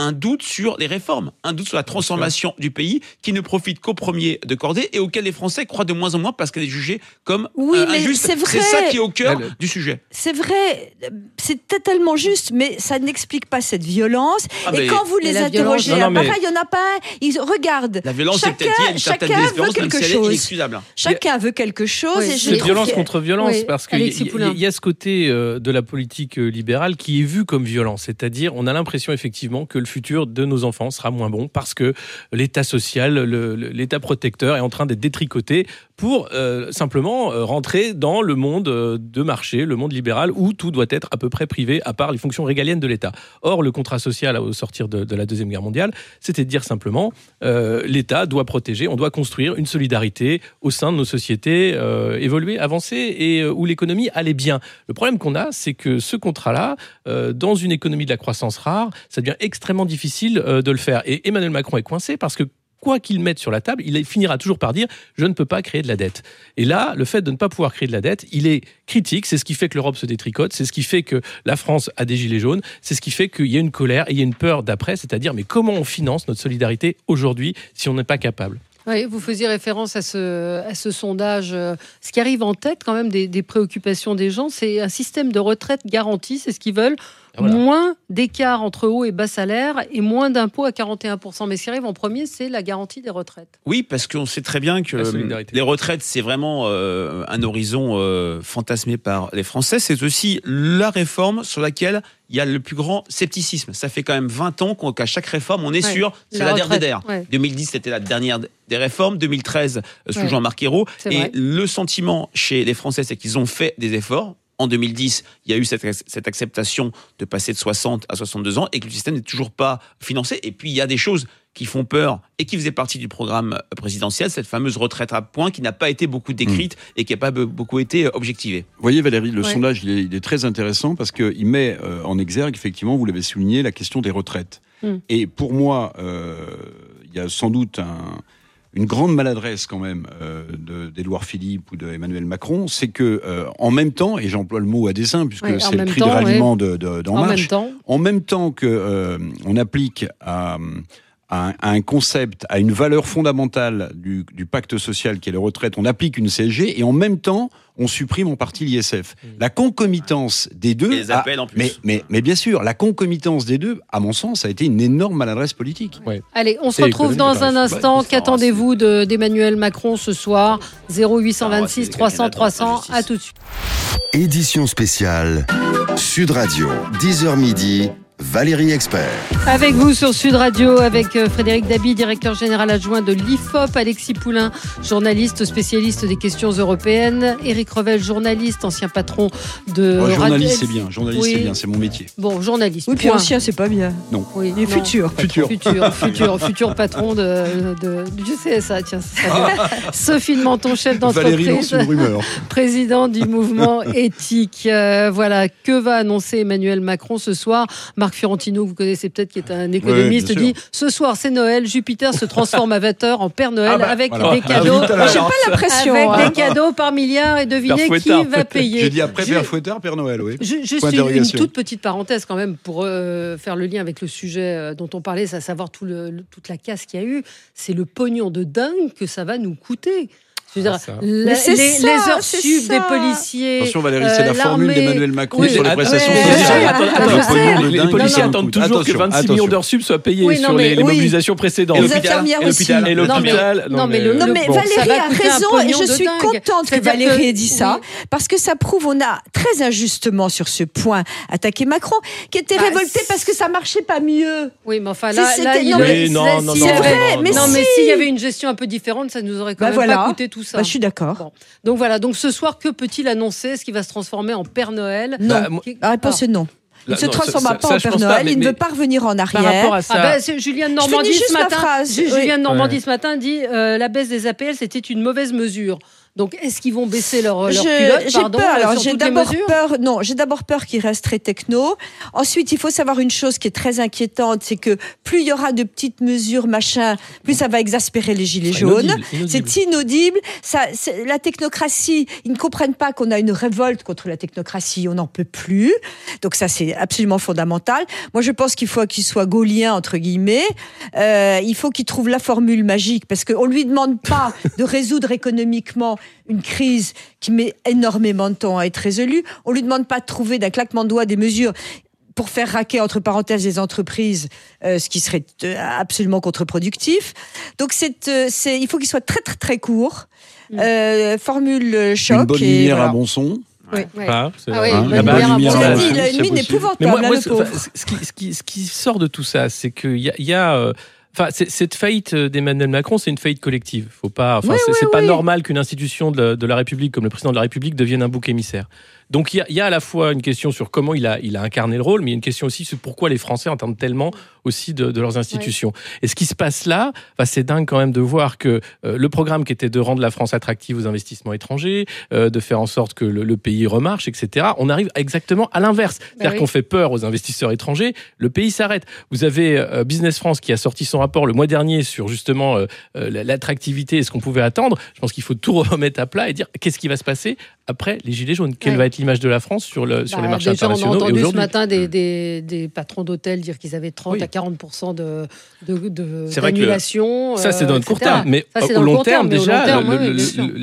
un doute sur les réformes, un doute sur la transformation du pays qui ne profite qu'aux premiers de cordée et auquel les Français croient de moins en moins parce qu'elle est jugée comme oui, euh, mais injuste. C'est, vrai. c'est ça qui est au cœur Elle... du sujet. C'est vrai, c'est tellement juste, mais ça n'explique pas cette violence. Ah, et quand vous les interrogez, non, non, mais... pareil, il n'y en a pas un, ils regardent. La violence, chacun, c'est peut-être une certaine désespérance, même si elle est inexcusable. Chacun veut quelque chose. Oui, et c'est je violence que... contre violence, oui, parce qu'il y, y a ce côté euh, de la politique euh, libérale qui est vu comme violence. C'est-à-dire, on a l'impression effectivement que le futur de nos enfants sera moins bon parce que l'État social, le, l'État protecteur est en train d'être détricoté pour euh, simplement euh, rentrer dans le monde euh, de marché, le monde libéral, où tout doit être à peu près privé, à part les fonctions régaliennes de l'État. Or, le contrat social au sortir de, de la Deuxième Guerre mondiale, c'était de dire simplement euh, l'État doit protéger, on doit construire une solidarité au sein de nos sociétés, euh, évoluer, avancer, et euh, où l'économie allait bien. Le problème qu'on a, c'est que ce contrat-là, euh, dans une économie de la croissance rare, ça devient extrêmement difficile euh, de le faire. Et Emmanuel Macron est coincé parce que quoi qu'il mette sur la table, il finira toujours par dire « je ne peux pas créer de la dette ». Et là, le fait de ne pas pouvoir créer de la dette, il est critique, c'est ce qui fait que l'Europe se détricote, c'est ce qui fait que la France a des gilets jaunes, c'est ce qui fait qu'il y a une colère et il y a une peur d'après, c'est-à-dire « mais comment on finance notre solidarité aujourd'hui si on n'est pas capable ?» Oui, vous faisiez référence à ce, à ce sondage. Ce qui arrive en tête quand même des, des préoccupations des gens, c'est un système de retraite garanti, c'est ce qu'ils veulent. Voilà. Moins d'écart entre haut et bas salaire et moins d'impôts à quarante et un pour cent. Mais ce qui arrive en premier, c'est la garantie des retraites. Oui, parce qu'on sait très bien que les retraites, c'est vraiment euh, un horizon euh, fantasmé par les Français. C'est aussi la réforme sur laquelle il y a le plus grand scepticisme. Ça fait quand même vingt ans qu'à chaque réforme, on est ouais, sûr, c'est la, la dernière. Ouais. deux mille dix, c'était la dernière des réformes. deux mille treize, sous ouais. Jean-Marc Ayrault. Et vrai. Le sentiment chez les Français, c'est qu'ils ont fait des efforts. En deux mille dix, il y a eu cette, cette acceptation de passer de soixante à soixante-deux ans et que le système n'est toujours pas financé. Et puis, il y a des choses qui font peur et qui faisaient partie du programme présidentiel, cette fameuse retraite à points qui n'a pas été beaucoup décrite mmh. et qui n'a pas beaucoup été objectivée. Vous voyez Valérie, le ouais. sondage, il est, il est très intéressant parce qu'il met euh, en exergue, effectivement, vous l'avez souligné, la question des retraites. Mmh. Et pour moi, euh, il y a sans doute un... une grande maladresse quand même euh, de, d'Édouard Philippe ou d'Emmanuel Macron, c'est que euh, en même temps, et j'emploie le mot à dessein puisque oui, c'est le cri temps, de ralliement oui. de, de, d'En en Marche, même temps. en même temps que euh, on applique à, à, un, à un concept, à une valeur fondamentale du, du pacte social qui est la retraite, on applique une C S G et en même temps on supprime en partie l'I S F. La concomitance des deux... Et les appels a, en plus. Mais, mais, mais bien sûr, la concomitance des deux, à mon sens, a été une énorme maladresse politique. Ouais. Allez, on c'est se retrouve dans un instant. Ouais, Qu'attendez-vous de, d'Emmanuel Macron ce soir ? zéro huit cent vingt-six trois cents trois cents, à tout de suite. Édition spéciale Sud Radio, dix heures midi. Valérie Expert. Avec vous sur Sud Radio, avec Frédéric Dabi, directeur général adjoint de l'I F O P, Alexis Poulain, journaliste spécialiste des questions européennes, Éric Revel, journaliste, ancien patron de... Oh, journaliste, c'est bien, journaliste, oui. c'est bien, c'est mon métier. Bon, journaliste. Oui, puis point. Ancien, c'est pas bien. Non. Oui, Et non. futur. Futur. Futur, futur, futur patron de, de, du C S A, tiens. Ça Sophie de Menton, chef d'entreprise. Valérie lance une rumeur. Président du mouvement éthique. Euh, voilà, que va annoncer Emmanuel Macron ce soir ? Marc Fiorentino, vous connaissez peut-être, qui est un économiste, oui, dit « Ce soir, c'est Noël, Jupiter se transforme à vingt heures en Père Noël ah bah, avec voilà. des cadeaux. Ah, j'ai pas l'impression. Avec hein. des cadeaux par milliard et devinez qui va payer. » J'ai dit après Père Fouettard, Père Noël, oui. Je, juste une, une toute petite parenthèse quand même pour euh, faire le lien avec le sujet dont on parlait, à savoir tout le, le, toute la casse qu'il y a eu. C'est le pognon de dingue que ça va nous coûter. Je veux dire, ah, les, les, ça, les heures sup des policiers. Attention Valérie, c'est euh, la formule d'Emmanuel Macron oui, sur les prestations ouais, sociales. Ouais, les policiers attendent toujours attention, que vingt-six attention. millions d'heures sup soient payées oui, sur les, les oui. mobilisations précédentes. Et l'hôpital, et l'hôpital, et l'hôpital. Non mais, le, non, mais bon, Valérie a raison et je suis contente que Valérie ait dit ça parce que ça prouve, on a très injustement sur ce point attaqué Macron qui était révolté parce que ça marchait pas mieux. Oui, mais enfin là, non, non, c'est vrai. Non, mais s'il y avait une gestion un peu différente, ça nous aurait quand même pas coûté tout ça. Je suis d'accord. Bon. Donc voilà, donc ce soir, que peut-il annoncer ? Est-ce qu'il va se transformer en Père Noël ? Non, bah, moi, la réponse est non. Il ne se transformera pas en Père Noël, pas, mais, il ne veut pas revenir en arrière. Par rapport à ça... ah ben, Julien de Normandie ce matin, Julien de Normandie ce matin dit euh, la baisse des A P L, c'était une mauvaise mesure. Donc, est-ce qu'ils vont baisser leur, leur Je, culotte, j'ai pardon, peur. Alors, sur j'ai toutes les d'abord mesures peur. Non, j'ai d'abord peur qu'ils restent très techno. Ensuite, il faut savoir une chose qui est très inquiétante, c'est que plus il y aura de petites mesures, machin, plus ça va exaspérer les gilets jaunes. Inaudible, inaudible. C'est inaudible. Ça, c'est, la technocratie, ils ne comprennent pas qu'on a une révolte contre la technocratie. On n'en peut plus. Donc ça, c'est absolument fondamental. Moi, je pense qu'il faut qu'il soit gaulien entre guillemets. Euh, il faut qu'il trouve la formule magique, parce qu'on lui demande pas de résoudre économiquement une crise qui met énormément de temps à être résolue. On lui demande pas de trouver d'un claquement de doigts des mesures pour faire raquer entre parenthèses les entreprises, euh, ce qui serait euh, absolument contre-productif. Donc c'est, euh, c'est, il faut qu'il soit très très très court. Euh, formule choc. Une bonne et lumière voilà. à bon son. Ouais. Ouais. Ah, c'est- Ah oui, Hein, une la bonne bonne lumière à lumière bon à sens. bon Il a son, une c'est mine possible. épouvantable, Mais moi, là, moi, le ce, pauvre. enfin, ce, qui, ce, qui, ce qui sort de tout ça, c'est qu'il y a, il y a euh, enfin, c'est, cette faillite d'Emmanuel Macron, c'est une faillite collective. Faut pas, enfin, Oui, c'est, oui, c'est pas oui. normal qu'une institution de, de la République, comme le président de la République, devienne un bouc émissaire. Donc il y, a, il y a à la fois une question sur comment il a, il a incarné le rôle, mais il y a une question aussi sur pourquoi les Français entendent tellement aussi de, de leurs institutions. Ouais. Et ce qui se passe là, bah, c'est dingue quand même de voir que euh, le programme qui était de rendre la France attractive aux investissements étrangers, euh, de faire en sorte que le, le pays remarche, et cetera, on arrive exactement à l'inverse. C'est-à-dire bah oui. qu'on fait peur aux investisseurs étrangers, le pays s'arrête. Vous avez euh, Business France qui a sorti son rapport le mois dernier sur justement euh, euh, l'attractivité et ce qu'on pouvait attendre. Je pense qu'il faut tout remettre à plat et dire qu'est-ce qui va se passer après les Gilets jaunes. Quelle ouais. va être l'image de la France sur, le, sur bah, les marchés déjà, internationaux? On a entendu et ce matin des, des, des patrons d'hôtels dire qu'ils avaient trente oui. à quarante pour cent de, de, de, d'annulation. Ça, c'est dans le euh, court terme. Mais ça, au long terme, déjà, le,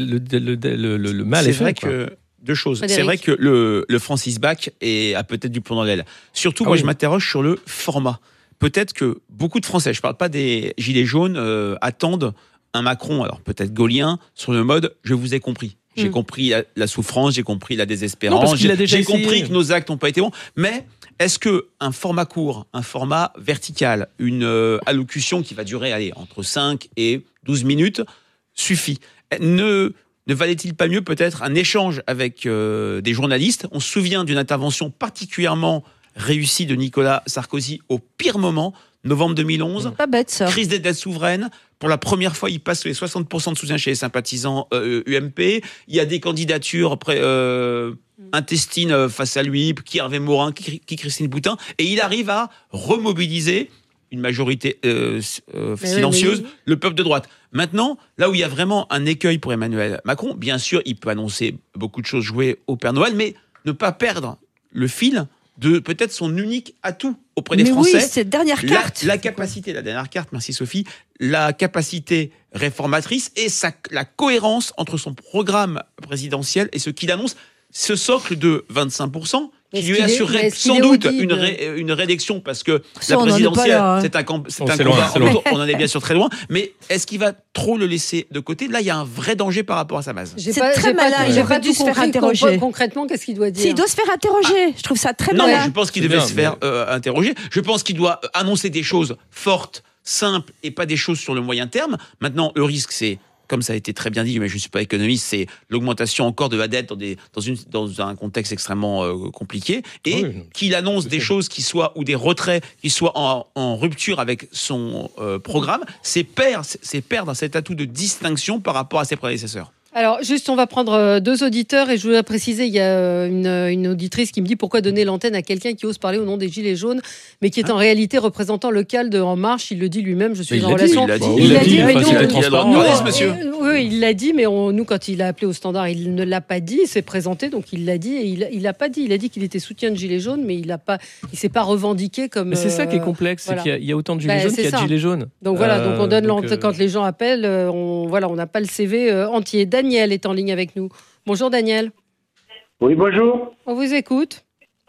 le mal est, est fait. C'est vrai quoi. que... Deux choses. Frédéric. C'est vrai que le, le Francis Bach est, a peut-être du plomb dans l'aile. Surtout, ah moi, oui. je m'interroge sur le format. Peut-être que beaucoup de Français, je ne parle pas des Gilets jaunes, euh, attendent un Macron, alors peut-être gaulien, sur le mode « je vous ai compris ». J'ai mmh. compris la, la souffrance, j'ai compris la désespérance, non, j'ai, j'ai compris que nos actes n'ont pas été bons. Mais est-ce qu'un format court, un format vertical, une euh, allocution qui va durer allez, entre cinq et douze minutes suffit? Ne, ne valait-il pas mieux peut-être un échange avec euh, des journalistes? On se souvient d'une intervention particulièrement réussie de Nicolas Sarkozy au pire moment, novembre deux mille onze. Pas bête, ça. Crise des dettes souveraines. Pour la première fois, il passe les soixante pour cent de soutien chez les sympathisants euh, U M P. Il y a des candidatures après, euh, intestines face à lui, qui Hervé Morin, qui, qui Christine Boutin. Et il arrive à remobiliser une majorité euh, euh, silencieuse, oui, oui. le peuple de droite. Maintenant, là où il y a vraiment un écueil pour Emmanuel Macron, bien sûr, il peut annoncer beaucoup de choses jouées au Père Noël, mais ne pas perdre le fil de peut-être son unique atout auprès des mais Français. Oui, cette dernière carte. La, la capacité, la dernière carte, merci Sophie, la capacité réformatrice et sa, la cohérence entre son programme présidentiel et ce qu'il annonce, ce socle de vingt-cinq pour cent qui lui assurerait est, sans doute une, ré, une réélection parce que ça, la présidentielle, là, hein. c'est un, c'est un combat, loin, on en est bien sûr très loin, mais est-ce qu'il va trop le laisser de côté? Là, il y a un vrai danger par rapport à sa base. J'ai c'est pas, très malin, il aurait dû se faire interroger. Concrètement, qu'est-ce qu'il doit dire? Si, il doit se faire interroger, ah. je trouve ça très non, malin. Non, je pense qu'il c'est devait bien, se faire mais... euh, interroger. Je pense qu'il doit annoncer des choses fortes, simples et pas des choses sur le moyen terme. Maintenant, le risque, c'est comme ça a été très bien dit, mais je ne suis pas économiste, c'est l'augmentation encore de la dette dans, des, dans, une, dans un contexte extrêmement euh, compliqué, et oui, qu'il annonce des choses qui soient, ou des retraits qui soient en, en rupture avec son euh, programme, c'est perdre, c'est perdre cet atout de distinction par rapport à ses prédécesseurs. Alors, juste, on va prendre deux auditeurs et je voudrais préciser, il y a une, une auditrice qui me dit pourquoi donner l'antenne à quelqu'un qui ose parler au nom des Gilets jaunes, mais qui est en ah. réalité représentant local de En Marche. Il le dit lui-même, je suis mais en relation. Dit, il l'a dit, il, il l'a dit, dit mais nous, il a droit de monsieur. Oui, il l'a dit, mais on, nous, quand il a appelé au standard, il ne l'a pas dit, il s'est présenté, donc il l'a dit, et il, il l'a pas dit. Il a dit qu'il était soutien de Gilets jaunes, mais il a pas, il s'est pas revendiqué comme. Mais c'est ça qui est complexe, voilà. C'est qu'il y a, il y a autant de Gilets bah, jaunes qu'il y a de Gilets jaunes. Donc euh, voilà, donc on donne donc, l'antenne, euh... quand les gens appellent, on voilà, on n'a pas le C V entier. Daniel est en ligne avec nous. Bonjour Daniel. Oui, bonjour. On vous écoute.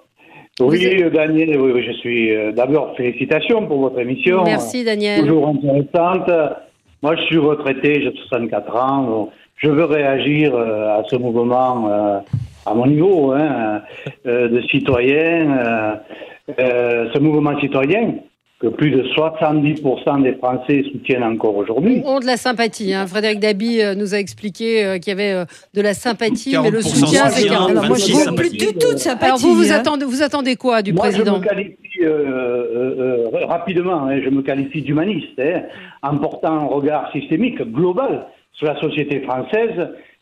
Oui, êtes... Daniel, oui, oui, je suis euh, d'abord félicitations pour votre émission. Merci Daniel. Toujours intéressante. Moi, je suis retraité, j'ai soixante-quatre ans. Je veux réagir euh, à ce mouvement euh, à mon niveau hein, euh, de citoyen. Euh, euh, ce mouvement citoyen que plus de soixante-dix pour cent des Français soutiennent encore aujourd'hui. Ont de la sympathie. Hein. Frédéric Dabi nous a expliqué euh, qu'il y avait euh, de la sympathie, mais le soutien, c'est quarante pour cent. Moi, je ne plus du tout de sympathie. Alors vous, vous, hein. attendez, vous attendez quoi du Moi, président? Je me qualifie euh, euh, euh, rapidement, hein, je me qualifie d'humaniste, hein, en portant un regard systémique, global, sur la société française.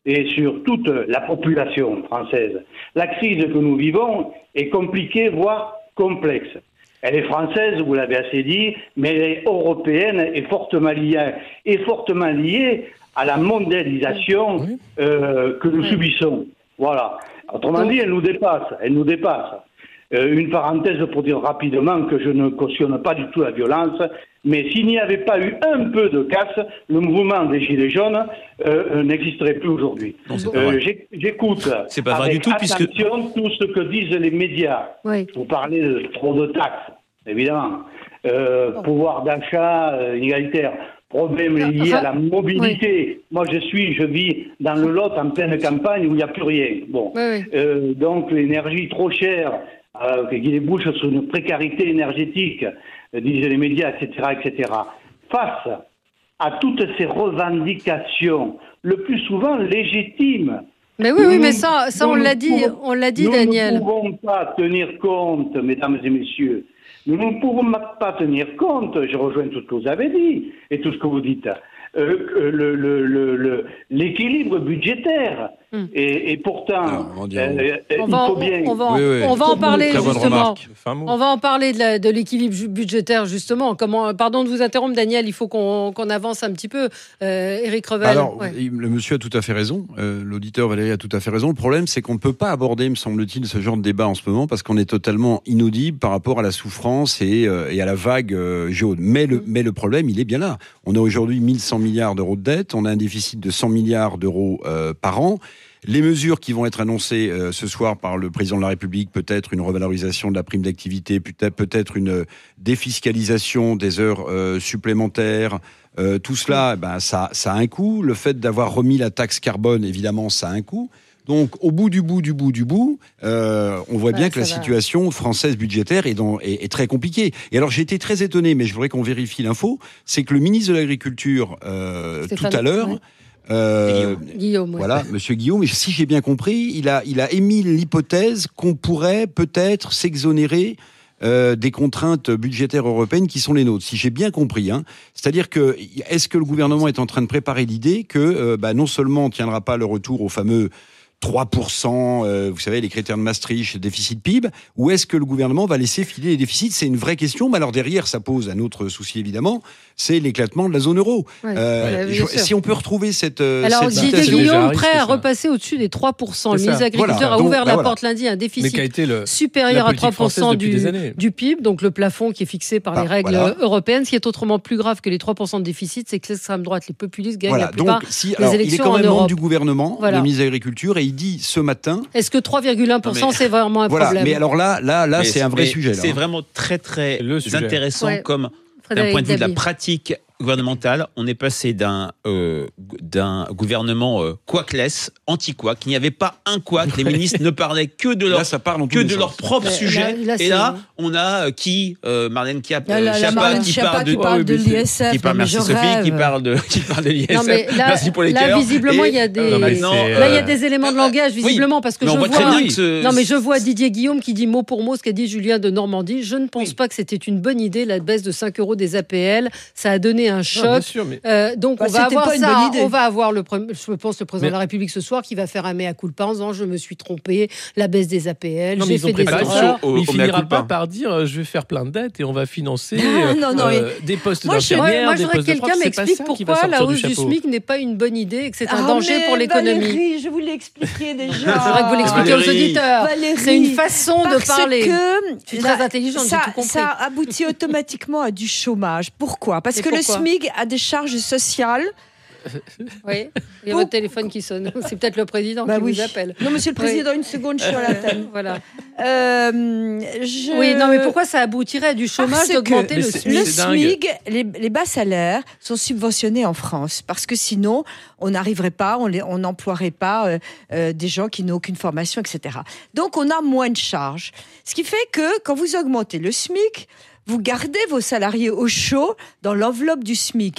et sur toute la population française. La crise que nous vivons est compliquée, voire complexe. Elle est française, vous l'avez assez dit, mais elle est européenne et fortement liée, et fortement liée à la mondialisation oui. euh, que nous oui. subissons. Voilà. Autrement dit, elle nous dépasse. Elle nous dépasse. Euh, une parenthèse pour dire rapidement que je ne cautionne pas du tout la violence, mais s'il n'y avait pas eu un peu de casse, le mouvement des Gilets jaunes euh, n'existerait plus aujourd'hui. Non, c'est pas euh, vrai. J'écoute c'est pas vrai avec du tout, attention puisque... tout ce que disent les médias. Oui. Vous parlez de trop de taxes, évidemment. Euh, oh. Pouvoir d'achat euh, inégalitaire. Problème lié enfin, à la mobilité. Oui. Moi, je suis, je vis dans le Lot en pleine campagne où il n'y a plus rien. Bon, oui, oui. Euh, donc l'énergie trop chère, euh, qui débouche sur une précarité énergétique, euh, disent les médias, et cetera, et cetera. Face à toutes ces revendications, le plus souvent légitimes. Mais oui, nous, oui, mais ça, ça on l'a dit, pouvons, on l'a dit, nous Daniel. Nous ne pouvons pas tenir compte, mesdames et messieurs. Nous ne pouvons pas tenir compte, je rejoins tout ce que vous avez dit et tout ce que vous dites, euh, le, le, le, le, l'équilibre budgétaire. Mm. Et, et pourtant, non, euh, on, va, il faut bien... on, va, oui, oui. on va en parler justement. On va en parler de, la, de l'équilibre budgétaire justement. Comment, pardon de vous interrompre, Daniel. Il faut qu'on, qu'on avance un petit peu. Euh, Éric Revel. Alors, ouais. le monsieur a tout à fait raison. Euh, l'auditeur Valérie a tout à fait raison. Le problème, c'est qu'on ne peut pas aborder, me semble-t-il, ce genre de débat en ce moment parce qu'on est totalement inaudible par rapport à la souffrance et, euh, et à la vague euh, jaune. Mais le, mm. mais le problème, il est bien là. On a aujourd'hui mille cent milliards d'euros de dette. On a un déficit de cent milliards d'euros euh, par an. Les mesures qui vont être annoncées euh, ce soir par le président de la République, peut-être une revalorisation de la prime d'activité, peut-être, peut-être une défiscalisation des heures euh, supplémentaires, euh, tout cela, ben, ça, ça a un coût. Le fait d'avoir remis la taxe carbone, évidemment, ça a un coût. Donc, au bout du bout du bout du bout, euh, on voit ouais, bien que la va. situation française budgétaire est, dans, est, est très compliquée. Et alors, j'ai été très étonné, mais je voudrais qu'on vérifie l'info, c'est que le ministre de l'Agriculture, euh, tout à l'heure... Ouais. Euh, Guillaume, oui. Voilà, Monsieur Guillaume. Et si j'ai bien compris, il a, il a émis l'hypothèse qu'on pourrait peut-être s'exonérer euh, des contraintes budgétaires européennes qui sont les nôtres. Si j'ai bien compris, hein. C'est-à-dire que est-ce que le gouvernement est en train de préparer l'idée que euh, bah, non seulement on ne tiendra pas le retour au fameux trois pour cent, euh, vous savez, les critères de Maastricht, déficit P I B, ou est-ce que le gouvernement va laisser filer les déficits ? C'est une vraie question, mais alors derrière, ça pose un autre souci, évidemment, c'est l'éclatement de la zone euro. Ouais, euh, ouais, je, si on peut retrouver cette... Alors, cette Didier Guillaume, prêt à repasser au-dessus des trois pour cent. Le ministre de l'Agriculture voilà. a ouvert donc, la voilà. porte lundi, un déficit le, supérieur à trois pour cent du, du P I B, donc le plafond qui est fixé par ah, les règles voilà. européennes. Ce qui est autrement plus grave que les trois pour cent de déficit, c'est que l'extrême droite, les populistes gagnent voilà. la plupart donc, si, des alors, élections en Europe. Il est quand même membre du gouvernement, voilà. le ministre de l'Agriculture, et il dit ce matin... Est-ce que trois virgule un pour cent, mais... c'est vraiment un voilà, problème ? Mais alors là, là, là, mais c'est un vrai sujet. Là, c'est hein. vraiment très, très intéressant ouais. comme Frédéric d'un point de vue Dabi. de la pratique gouvernementale. On est passé d'un, euh, d'un gouvernement euh, quackless, anti-quack. Il n'y avait pas un quack. Les ministres ne parlaient que de leur, là, ça parle que de leur propre sujet. Là, là, et là, on a euh, qui euh, Marlène Schiappa, euh, Schiappa qui, parle de, qui parle de l'I S F. Qui parle, merci Sophie, qui parle de, qui parle de l'I S F. Non, mais là, merci pour les là, cœurs. visiblement, il y a des, non, là, il y a des éléments de langage, visiblement, oui, parce que mais je vois, vois, ce... non, mais je vois Didier Guillaume qui dit mot pour mot ce qu'a dit Julien de Normandie. Je ne pense oui. pas que c'était une bonne idée, la baisse de cinq euros des A P L. Ça a donné un choc. Non, sûr, mais... euh, donc, bah, on va avoir ça. On va avoir, le, je pense, le président mais... de la République ce soir qui va faire un mea culpa en disant je me suis trompé, la baisse des A P L, non, j'ai fait des erreurs. Il finira pas par dire je vais faire plein de dettes et on va financer euh, non, non, euh, mais... des postes d'infirmières. Moi, je voudrais que quelqu'un m'explique pourquoi la hausse du SMIC n'est pas une bonne idée et que c'est un ah, danger pour l'économie. Valérie, je vous l'ai expliqué déjà. Je voudrais que vous l'expliquiez aux auditeurs. Valérie, c'est une façon de parler. Que je suis très intelligente, ça, j'ai tout compris. Ça aboutit automatiquement à du chômage. Pourquoi ? Parce et que pourquoi ? Le SMIC a des charges sociales. Oui, il y a votre téléphone qui sonne. C'est peut-être le président bah qui oui. vous appelle. Non, monsieur le président, oui. une seconde, je suis à l'antenne. Voilà. Euh, je... Oui, non, mais pourquoi ça aboutirait à du chômage d'augmenter le SMIC ? Le SMIC, les, les bas salaires sont subventionnés en France parce que sinon, on n'arriverait pas, on n'emploierait pas euh, euh, des gens qui n'ont aucune formation, et cetera. Donc, on a moins de charges. Ce qui fait que quand vous augmentez le SMIC, vous gardez vos salariés au chaud dans l'enveloppe du SMIC.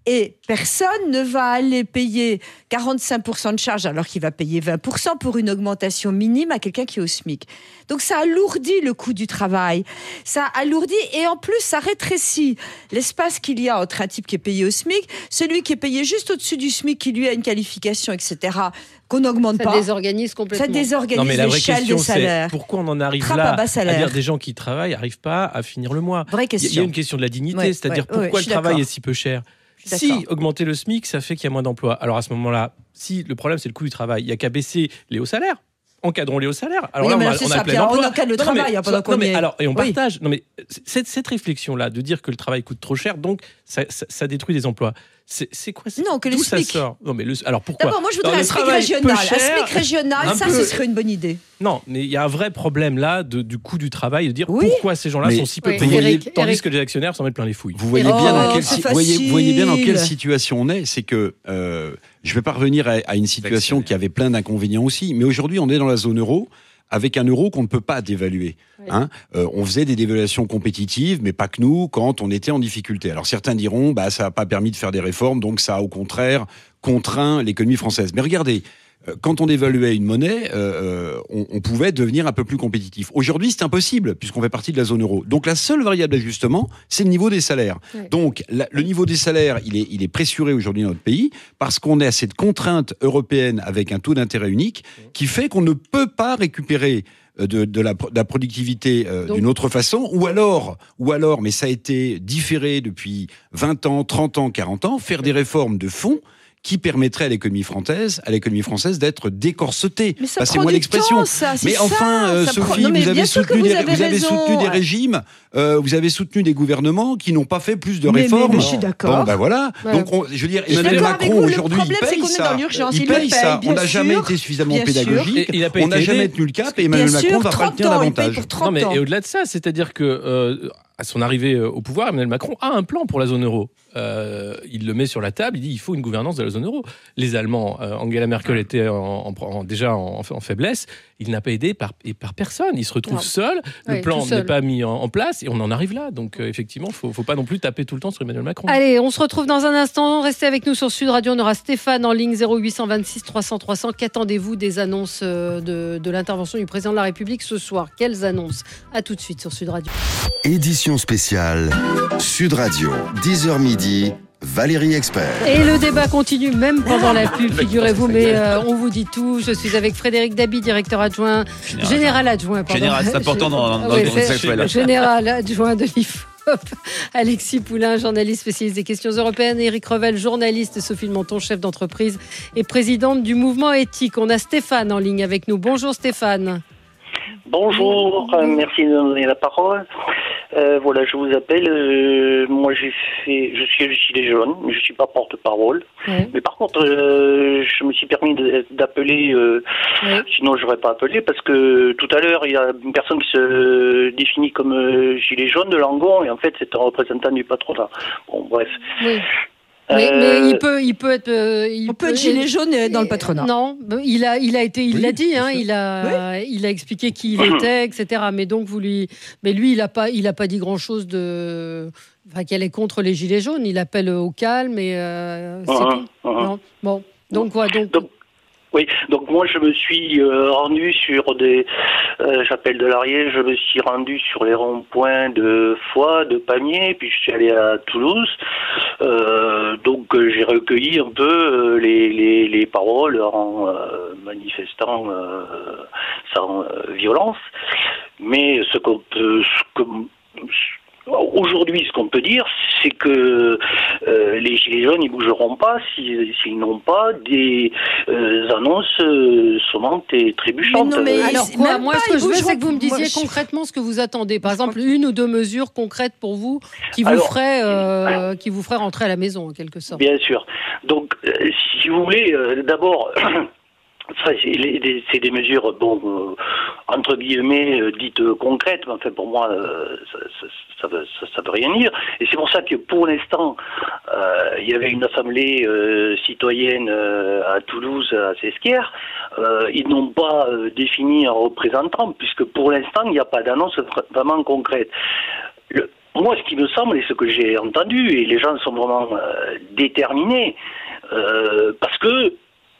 Et personne ne va aller payer quarante-cinq pour cent de charges alors qu'il va payer vingt pour cent pour une augmentation minime à quelqu'un qui est au SMIC. Donc ça alourdit le coût du travail, ça alourdit et en plus ça rétrécit l'espace qu'il y a entre un type qui est payé au SMIC, celui qui est payé juste au-dessus du SMIC qui lui a une qualification, et cetera, qu'on n'augmente pas. Ça désorganise complètement. Ça désorganise non, mais la vraie l'échelle question, des salaires. c'est pourquoi on en arrive Trappe là à bas salaire. à dire des gens qui travaillent n'arrivent pas à finir le mois. Vraie question. Il y a une question de la dignité, Ouais, c'est-à-dire ouais, pourquoi ouais, le travail d'accord. est si peu cher. suis d'accord. Si augmenter le SMIC, ça fait qu'il y a moins d'emplois. Alors à ce moment-là, si le problème c'est le coût du travail, il n'y a qu'à baisser les hauts salaires. Encadrons les hauts salaires. Alors oui, là, mais on a, là, c'est on a ça, plein Pierre, d'emplois. on encadre le Non, travail, mais, hein, pendant non, qu'on mais y est. alors, et on Oui. partage. Non, mais cette, cette réflexion-là de dire que le travail coûte trop cher, donc ça, ça, ça détruit des emplois. C'est, c'est quoi c'est, Non, que le d'où ça SMIC. sort Non, mais le, alors pourquoi D'abord, moi, je voudrais Alors, un le SMIC travail régional. peu Un cher, SMIC régional, un ça, peu- ce serait une bonne idée. Non, mais il y a un vrai problème là de, du coût du travail, de dire Oui. pourquoi ces gens-là Mais- sont si peu Oui. payés, Eric, tandis Eric. que les actionnaires s'en mettent plein les fouilles. Vous voyez, Oh, bien dans quelle, c'est si- voyez, vous voyez bien dans quelle facile. situation on est. C'est que euh, je ne vais pas revenir à, à une situation Actionnaire. qui avait plein d'inconvénients aussi, mais aujourd'hui on est dans la zone euro avec un euro qu'on ne peut pas dévaluer. Oui. Hein Euh, on faisait des dévaluations compétitives, mais pas que nous, quand on était en difficulté. Alors certains diront, bah ça n'a pas permis de faire des réformes, donc ça a au contraire contraint l'économie française. Mais regardez, euh, quand on dévaluait une monnaie, euh, on, on pouvait devenir un peu plus compétitif. Aujourd'hui, c'est impossible puisqu'on fait partie de la zone euro. Donc la seule variable d'ajustement, c'est le niveau des salaires. Ouais. Donc la- le niveau des salaires, il est, il est pressuré aujourd'hui dans notre pays parce qu'on est à cette contrainte européenne avec un taux d'intérêt unique qui fait qu'on ne peut pas récupérer euh, de, de, la, de la productivité euh, Donc- d'une autre façon, ou alors, ou alors, mais ça a été différé depuis vingt ans, trente ans, quarante ans, faire des réformes de fond qui permettraient à l'économie française, à l'économie française d'être décorsetée. Mais ça Passez-moi prend du l'expression. temps, ça. c'est Mais ça, enfin, euh, ça prend- Sophie, Non, mais vous avez bien sûr que soutenu vous des, avez vous avez raison. soutenu des régimes, euh, vous avez soutenu des gouvernements qui n'ont pas fait plus de Mais- mais- réformes. mais je suis d'accord. Bon, ben voilà. Ouais. Donc, on- je veux dire, Je suis Emmanuel d'accord avec Macron vous. Le aujourd'hui, il problème, c'est paye qu'on est ça. dans l'urgence. Il Il le paye ça. paye, On bien n'a jamais sûr. été suffisamment Bien sûr. pédagogique. Et il a pas On été n'a jamais aidé. tenu le cap et Emmanuel Bien Macron sûr, va pas le trente tenir ans, il paye davantage. pour Non, trente mais ans. et au-delà de ça, c'est-à-dire que euh, à son arrivée euh, au pouvoir, Emmanuel Macron a un plan pour la zone euro. Euh, il le met sur la table, il dit il faut une gouvernance de la zone euro. Les Allemands, euh, Angela Merkel était en, en- en- déjà en, en faiblesse, il n'a pas aidé par, et par personne. Il se retrouve Non. seul, Oui, le plan tout seul. n'est pas mis en, en place et on en arrive là. Donc euh, effectivement, il faut, faut pas non plus taper tout le temps sur Emmanuel Macron. Allez, on se retrouve dans un instant. Restez avec nous sur Sud Radio. On aura Stéphane en ligne zéro huit cent vingt-six trois cents trois cents. Qu'attendez-vous des annonces euh, de, de l'intervention du président de la République ce soir? Quelles annonces? À tout de suite sur Sud Radio. Édition spéciale Sud Radio, dix heures midi, Valérie Expert. Et le débat continue même pendant la pub, figurez-vous, mais euh, on vous dit tout. Je suis avec Frédéric Dabi, directeur adjoint, général adjoint, pardon. Général, c'est important dans, dans Oui, le contexte c'est- actuel. Général adjoint de l'I F O P, Alexis Poulain, journaliste spécialiste des questions européennes, Éric Revel, journaliste, Sophie Menton, chef d'entreprise et présidente du mouvement éthique. On a Stéphane en ligne avec nous. Bonjour Stéphane. Bonjour, euh, merci de me donner la parole. Euh, voilà, je vous appelle. euh, moi, j'ai fait, je suis gilet jaune, mais je suis pas porte-parole. Ouais. Mais par contre, euh, je me suis permis de- d'appeler. Euh, Ouais. sinon, j'aurais pas appelé parce que tout à l'heure, il y a une personne qui se définit comme euh, gilet jaune de Langon et en fait, c'est un représentant du patronat. Bon, bref. Oui. Mais, Euh, mais il peut, il peut être. euh, il On peut être gilet jaune et être dans le patronat. Non, il a, il a été, il Oui, l'a dit, bien hein, sûr. il a, il a expliqué qui il était, et cetera. Mais donc vous lui, mais lui, il a pas, il a pas dit grand chose de, enfin, qu'elle est contre les gilets jaunes. Il appelle au calme et euh, c'est uh-huh, tout. uh-huh. Non. Bon, donc quoi, donc. Donc, Oui, donc moi je me suis euh, rendu sur des, euh, j'appelle de l'Ariège, je me suis rendu sur les ronds-points de Foix, de Pamiers, puis je suis allé à Toulouse. Euh, donc euh, j'ai recueilli un peu euh, les, les, les paroles en euh, manifestant euh, sans euh, violence. Mais ce qu'on peut, ce que, aujourd'hui, ce qu'on peut dire, c'est que euh, les gilets jaunes, ils bougeront pas s'ils, s'ils n'ont pas des euh, annonces euh, sonnantes et trébuchantes. Mais non, mais Euh, Alors c'est quoi, même moi, pas, ce que ils je veux, bougeront- c'est que vous me disiez moi, je- concrètement ce que vous attendez. Par exemple, une ou deux mesures concrètes pour vous qui vous Alors- feraient, euh, qui vous feraient rentrer à la maison en quelque sorte. Bien sûr. Donc, euh, si vous voulez, euh, d'abord, ça, c'est, les- des, c'est des mesures, bon, euh, entre guillemets, euh, dites euh, concrètes, mais enfin, pour moi, euh, ça, ça, ça, veut, ça, ça veut rien dire. Et c'est pour ça que, pour l'instant, euh, il y avait une assemblée euh, citoyenne euh, à Toulouse, à Sesquières. Euh, ils n'ont pas euh, défini un représentant, puisque pour l'instant, il n'y a pas d'annonce vra- vraiment concrète. Le, moi, ce qui me semble et ce que j'ai entendu, et les gens sont vraiment euh, déterminés, euh, parce que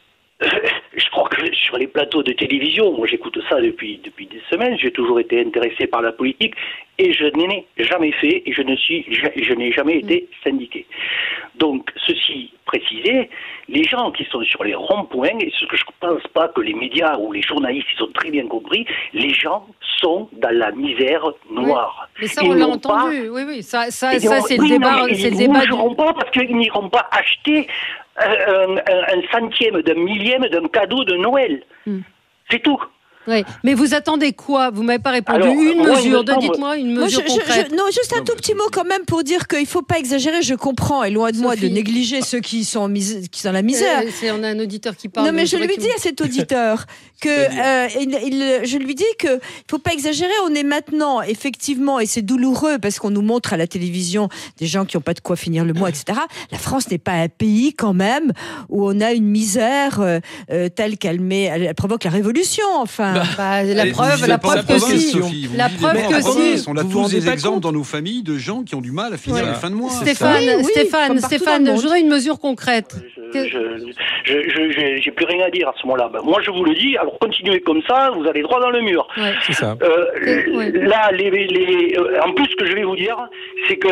je crois que sur les plateaux de télévision, moi j'écoute ça depuis depuis des semaines, j'ai toujours été intéressé par la politique et je n'ai jamais fait et je ne suis je n'ai jamais été syndiqué. Donc ceci précisé, les gens qui sont sur les ronds-points, et ce que je ne pense pas que les médias ou les journalistes ils ont très bien compris, les gens sont dans la misère noire. Oui, mais ça, on l'a entendu. Pas... Oui, oui, ça, ça, ça c'est oui, le débat. Non, c'est le débat. Ils ne bougeront pas parce qu'ils n'iront pas acheter un, un, un centième d'un millième d'un cadeau de Noël. Hmm. C'est tout. Oui. Mais vous attendez quoi? Vous ne m'avez pas répondu. Alors, une moi, mesure, de, dites-moi une mesure moi, je, concrète. Je, je, non, juste un tout petit mot quand même pour dire qu'il ne faut pas exagérer, je comprends, et loin de Sophie. moi de négliger ceux qui sont, en mis, qui sont dans la misère. Euh, c'est, on a un auditeur qui parle. Non, mais je lui dis à cet auditeur que euh, il, il, je lui dis qu'il ne faut pas exagérer, on est maintenant, effectivement, et c'est douloureux parce qu'on nous montre à la télévision des gens qui n'ont pas de quoi finir le mois, et cetera. La France n'est pas un pays quand même où on a une misère euh, euh, telle qu'elle met, elle, elle provoque la révolution, enfin. Bah, bah, la Allez, preuve, la preuve que si. Sophie, la preuve que si. On a tous des exemples compte. dans nos familles de gens qui ont du mal à finir ouais. les fins de mois. Stéphane, oui, oui, Stéphane, Stéphane, je voudrais une mesure concrète. Je, je, je, je, je, j'ai plus rien à dire à ce moment-là. Ben, moi, je vous le dis. Alors, continuez comme ça, vous allez droit dans le mur. Ouais. C'est ça. Euh, ouais. Là, les, les, euh, en plus, ce que je vais vous dire, c'est que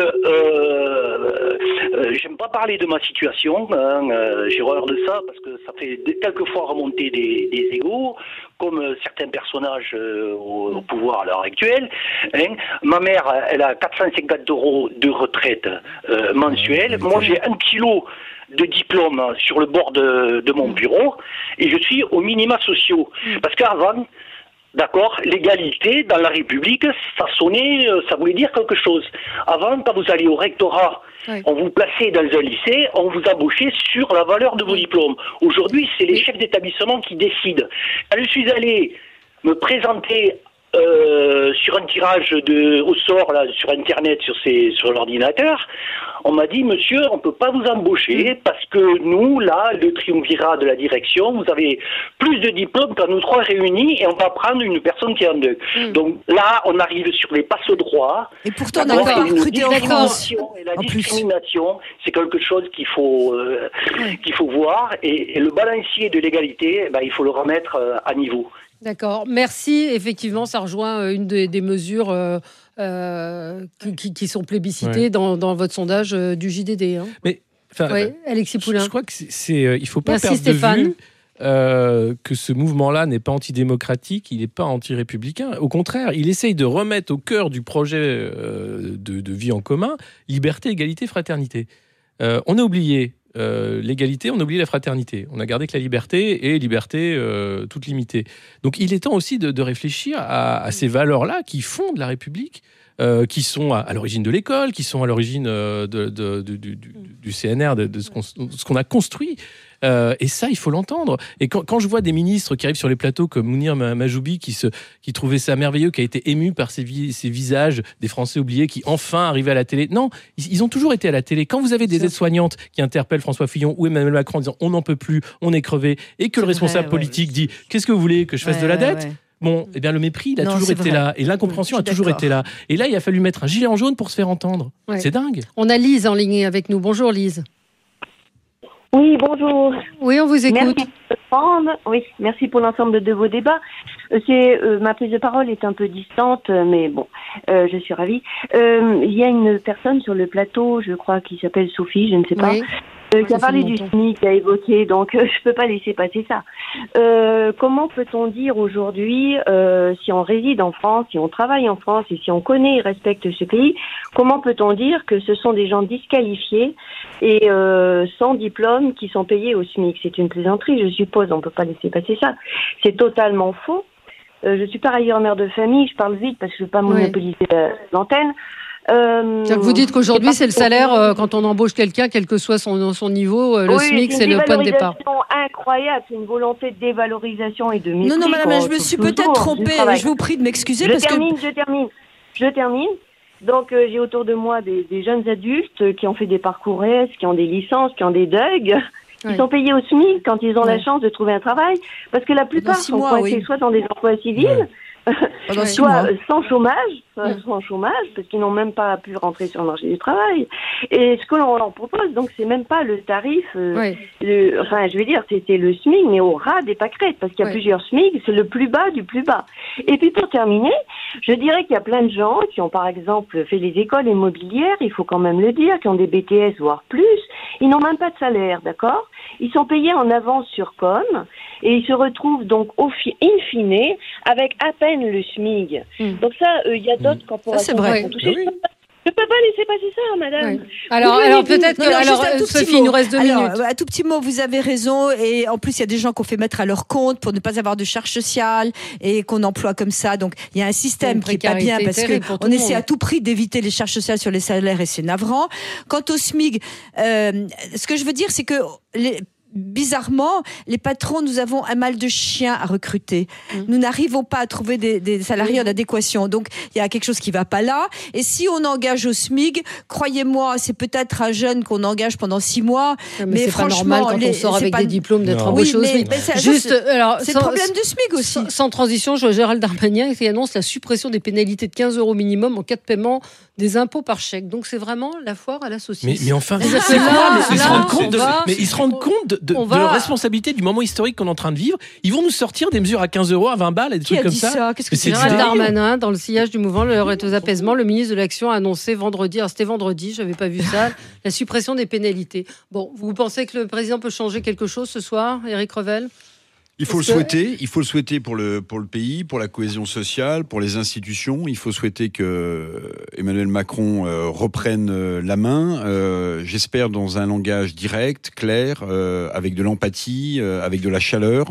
euh, euh, j'aime pas parler de ma situation. Hein, euh, j'ai horreur de ça parce que ça fait quelquefois remonter des, des égos, comme euh, certains personnages euh, au, au pouvoir à l'heure actuelle. Hein. Ma mère, elle a quatre cent cinquante euros de retraite euh, mensuelle. Moi, j'ai un kilo de diplôme sur le bord de, de mon bureau et je suis aux minima sociaux. Parce qu'avant, d'accord, l'égalité dans la République, ça sonnait, ça voulait dire quelque chose. Avant, quand vous alliez au rectorat, oui. on vous plaçait dans un lycée, on vous embauchait sur la valeur de vos diplômes. Aujourd'hui, c'est les chefs d'établissement qui décident. Quand je suis allé me présenter Euh, sur un tirage de, au sort là, sur Internet, sur, ces, sur l'ordinateur, on m'a dit, monsieur, on ne peut pas vous embaucher parce que nous, là, le triumvirat de la direction, vous avez plus de diplômes qu'à nous trois réunis et on va prendre une personne qui est en deux. Mm. Donc là, on arrive sur les passe-droits. Et pourtant, on n'a pas recruté en France. Et la discrimination, c'est quelque chose qu'il faut, euh, mm. qu'il faut voir. Et, et le balancier de l'égalité, ben, il faut le remettre euh, à niveau. D'accord, merci. Effectivement, ça rejoint une des, des mesures euh, euh, qui, qui, qui sont plébiscitées ouais. dans, dans votre sondage euh, du J D D. Hein. Mais, oui, Alexis Poulain. Je, je crois que c'est, c'est, euh, il ne faut pas merci perdre Stéphane. de vue euh, que ce mouvement-là n'est pas antidémocratique, il n'est pas anti-républicain. Au contraire, il essaye de remettre au cœur du projet euh, de, de vie en commun liberté, égalité, fraternité. Euh, on a oublié Euh, l'égalité, on a oublié la fraternité. On a gardé que la liberté et liberté euh, toute limitée. Donc il est temps aussi de, de réfléchir à, à ces valeurs-là qui fondent la République, euh, qui sont à, à l'origine de l'école, qui sont à l'origine euh, de, de, de, du, du, du C N R, de, de ce, qu'on, ce qu'on a construit. Euh, et ça, il faut l'entendre. Et quand, quand je vois des ministres qui arrivent sur les plateaux comme Mounir Majoubi, qui, se, qui trouvait ça merveilleux, qui a été ému par ces, vi- ces visages des Français oubliés, qui enfin arrivaient à la télé. Non, ils, ils ont toujours été à la télé. Quand vous avez des aides-soignantes qui interpellent François Fillon ou Emmanuel Macron en disant on n'en peut plus, on est crevé, et que le responsable vrai, politique ouais, dit qu'est-ce que vous voulez que je fasse ouais, de la dette ouais. Bon, eh bien le mépris, il a non, toujours été vrai. là, et l'incompréhension a toujours d'accord. été là. Et là, il a fallu mettre un gilet en jaune pour se faire entendre. Ouais. C'est dingue. On a Lise en ligne avec nous. Bonjour Lise. Oui, bonjour. Oui, on vous écoute. Merci pour, l'ensemble. Oui, merci pour l'ensemble de vos débats. C'est, euh, ma prise de parole est un peu distante, mais bon, euh, je suis ravie. Euh, il y a une personne sur le plateau, je crois, qui s'appelle Sophie, je ne sais pas, oui. euh, qui a parlé du SMIC, qui a évoqué, donc euh, je peux pas laisser passer ça. Euh, comment peut-on dire aujourd'hui, euh, si on réside en France, si on travaille en France et si on connaît et respecte ce pays, comment peut-on dire que ce sont des gens disqualifiés et euh, sans diplôme qui sont payés au SMIC? C'est une plaisanterie, je suppose, on peut pas laisser passer ça. C'est totalement faux. Euh, je suis par ailleurs mère de famille, je parle vite parce que je ne veux pas monopoliser oui. l'antenne. Euh, vous dites qu'aujourd'hui, c'est, c'est le salaire, euh, quand on embauche quelqu'un, quel que soit son, son niveau, euh, le oui, SMIC, c'est, c'est le point de départ. C'est une dévalorisation incroyable, c'est une volonté de dévalorisation et de mépris. Non, non, madame, je me suis peut-être trompée, je vous prie de m'excuser. Je parce termine, que... je termine, je termine. Donc, euh, j'ai autour de moi des, des jeunes adultes qui ont fait des parcours S, qui ont des licences, qui ont des D U G. Ils ouais. sont payés au SMIC quand ils ont ouais. la chance de trouver un travail, parce que la plupart sont mois, coincés oui. soit dans des emplois civils, ouais. soit sans chômage, soit mmh. sans chômage, parce qu'ils n'ont même pas pu rentrer sur le marché du travail. Et ce que l'on leur propose, donc, c'est même pas le tarif, euh, oui. le, enfin, je veux dire, c'était le SMIC, mais au ras des pâquerettes, parce qu'il y a oui. plusieurs SMIC, c'est le plus bas du plus bas. Et puis, pour terminer, je dirais qu'il y a plein de gens qui ont, par exemple, fait les écoles immobilières, il faut quand même le dire, qui ont des B T S, voire plus, ils n'ont même pas de salaire, d'accord? Ils sont payés en avance sur com, et ils se retrouvent donc au fi- in fine avec à peine le SMIC. Mmh. Donc ça, il euh, y a d'autres mmh. corporations ça, c'est vrai. qui sont touchées. Oui. Je ne peux pas laisser passer ça, madame. Oui. Alors, alors peut-être que, alors, Sophie, il nous reste deux alors, minutes. Un tout petit mot, vous avez raison. Et en plus, il y a des gens qu'on fait mettre à leur compte pour ne pas avoir de charges sociales et qu'on emploie comme ça. Donc, il y a un système qui n'est pas bien parce qu'on essaie à tout prix d'éviter les charges sociales sur les salaires et c'est navrant. Quant au SMIC, euh, ce que je veux dire, c'est que les bizarrement, les patrons, nous avons un mal de chien à recruter. Mmh. Nous n'arrivons pas à trouver des, des salariés mmh. en adéquation. Donc, il y a quelque chose qui ne va pas là. Et si on engage au SMIC, croyez-moi, c'est peut-être un jeune qu'on engage pendant six mois. Mais, mais c'est franchement, pas normal quand les, on sort avec pas... des diplômes d'être non. embauché oui, au SMIC. Mais, mais Juste, c'est, alors, c'est sans, le problème du SMIC aussi. Sans, sans transition, je vois Gérald Darmanin qui annonce la suppression des pénalités de quinze euros minimum en cas de paiement des impôts par chèque. Donc, c'est vraiment la foire à la saucisse. Mais, mais enfin, c'est c'est là, mais, ils se rendent compte de, va, mais ils se rendent compte de, de, de leur responsabilité du moment historique qu'on est en train de vivre. Ils vont nous sortir des mesures à quinze euros, à vingt balles et des Qui trucs a comme dit ça. ça Qu'est-ce que c'est Gérald Darmanin, dans le sillage du mouvement L'heure est aux apaisements, le ministre de l'Action a annoncé vendredi, alors c'était vendredi, je n'avais pas vu ça, la suppression des pénalités. Bon, vous pensez que le président peut changer quelque chose ce soir, Éric Revel ? Il faut Est-ce le souhaiter, que... il faut le souhaiter pour le, pour le pays, pour la cohésion sociale, pour les institutions. Il faut souhaiter que Emmanuel Macron euh, reprenne euh, la main, euh, j'espère dans un langage direct, clair, euh, avec de l'empathie, euh, avec de la chaleur.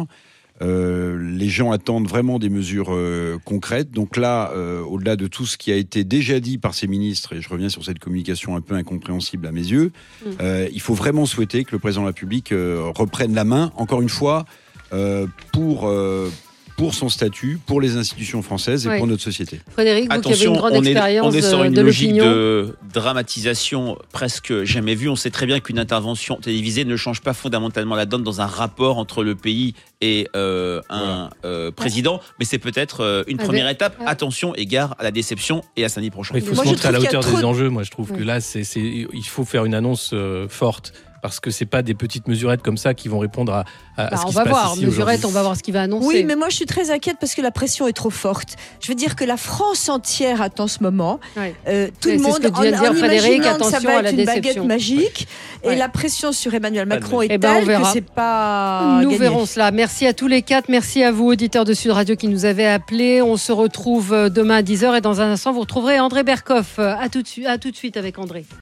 Euh, les gens attendent vraiment des mesures euh, concrètes. Donc là, euh, au-delà de tout ce qui a été déjà dit par ces ministres, et je reviens sur cette communication un peu incompréhensible à mes yeux, mmh. euh, il faut vraiment souhaiter que le président de la République euh, reprenne la main, encore une fois, Euh, pour, euh, pour son statut, pour les institutions françaises et oui. pour notre société. Frédéric, vous Attention, qui avez une grande on est, expérience on est sur une de logique l'opinion. de dramatisation presque jamais vue. On sait très bien qu'une intervention télévisée ne change pas fondamentalement la donne dans un rapport entre le pays et euh, un euh, président, mais c'est peut-être euh, une première Avec, étape. Ouais. Attention, égard à la déception et à samedi prochain. Il faut moi, se montrer à la hauteur des enjeux. Moi, je trouve ouais. que là, c'est, c'est, il faut faire une annonce euh, forte. Parce que c'est pas des petites mesurettes comme ça qui vont répondre à, à, bah, à ce qui se passe ici aujourd'hui. On va voir, mesurettes, on va voir ce qu'il va annoncer. Oui, mais moi je suis très inquiète parce que la pression est trop forte. Je veux dire que la France entière attend ce moment. Ouais. Euh, tout ouais, le monde, ce que en, dire, en Frédéric, imaginant que ça va être une déception. baguette magique. Ouais. Et ouais. la pression sur Emmanuel Macron est eh ben, telle que c'est pas Nous gagné. verrons cela. Merci à tous les quatre. Merci à vous, auditeurs de Sud Radio, qui nous avez appelés. On se retrouve demain à dix heures et dans un instant, vous retrouverez André Berkoff. À tout de suite, à tout de suite avec André.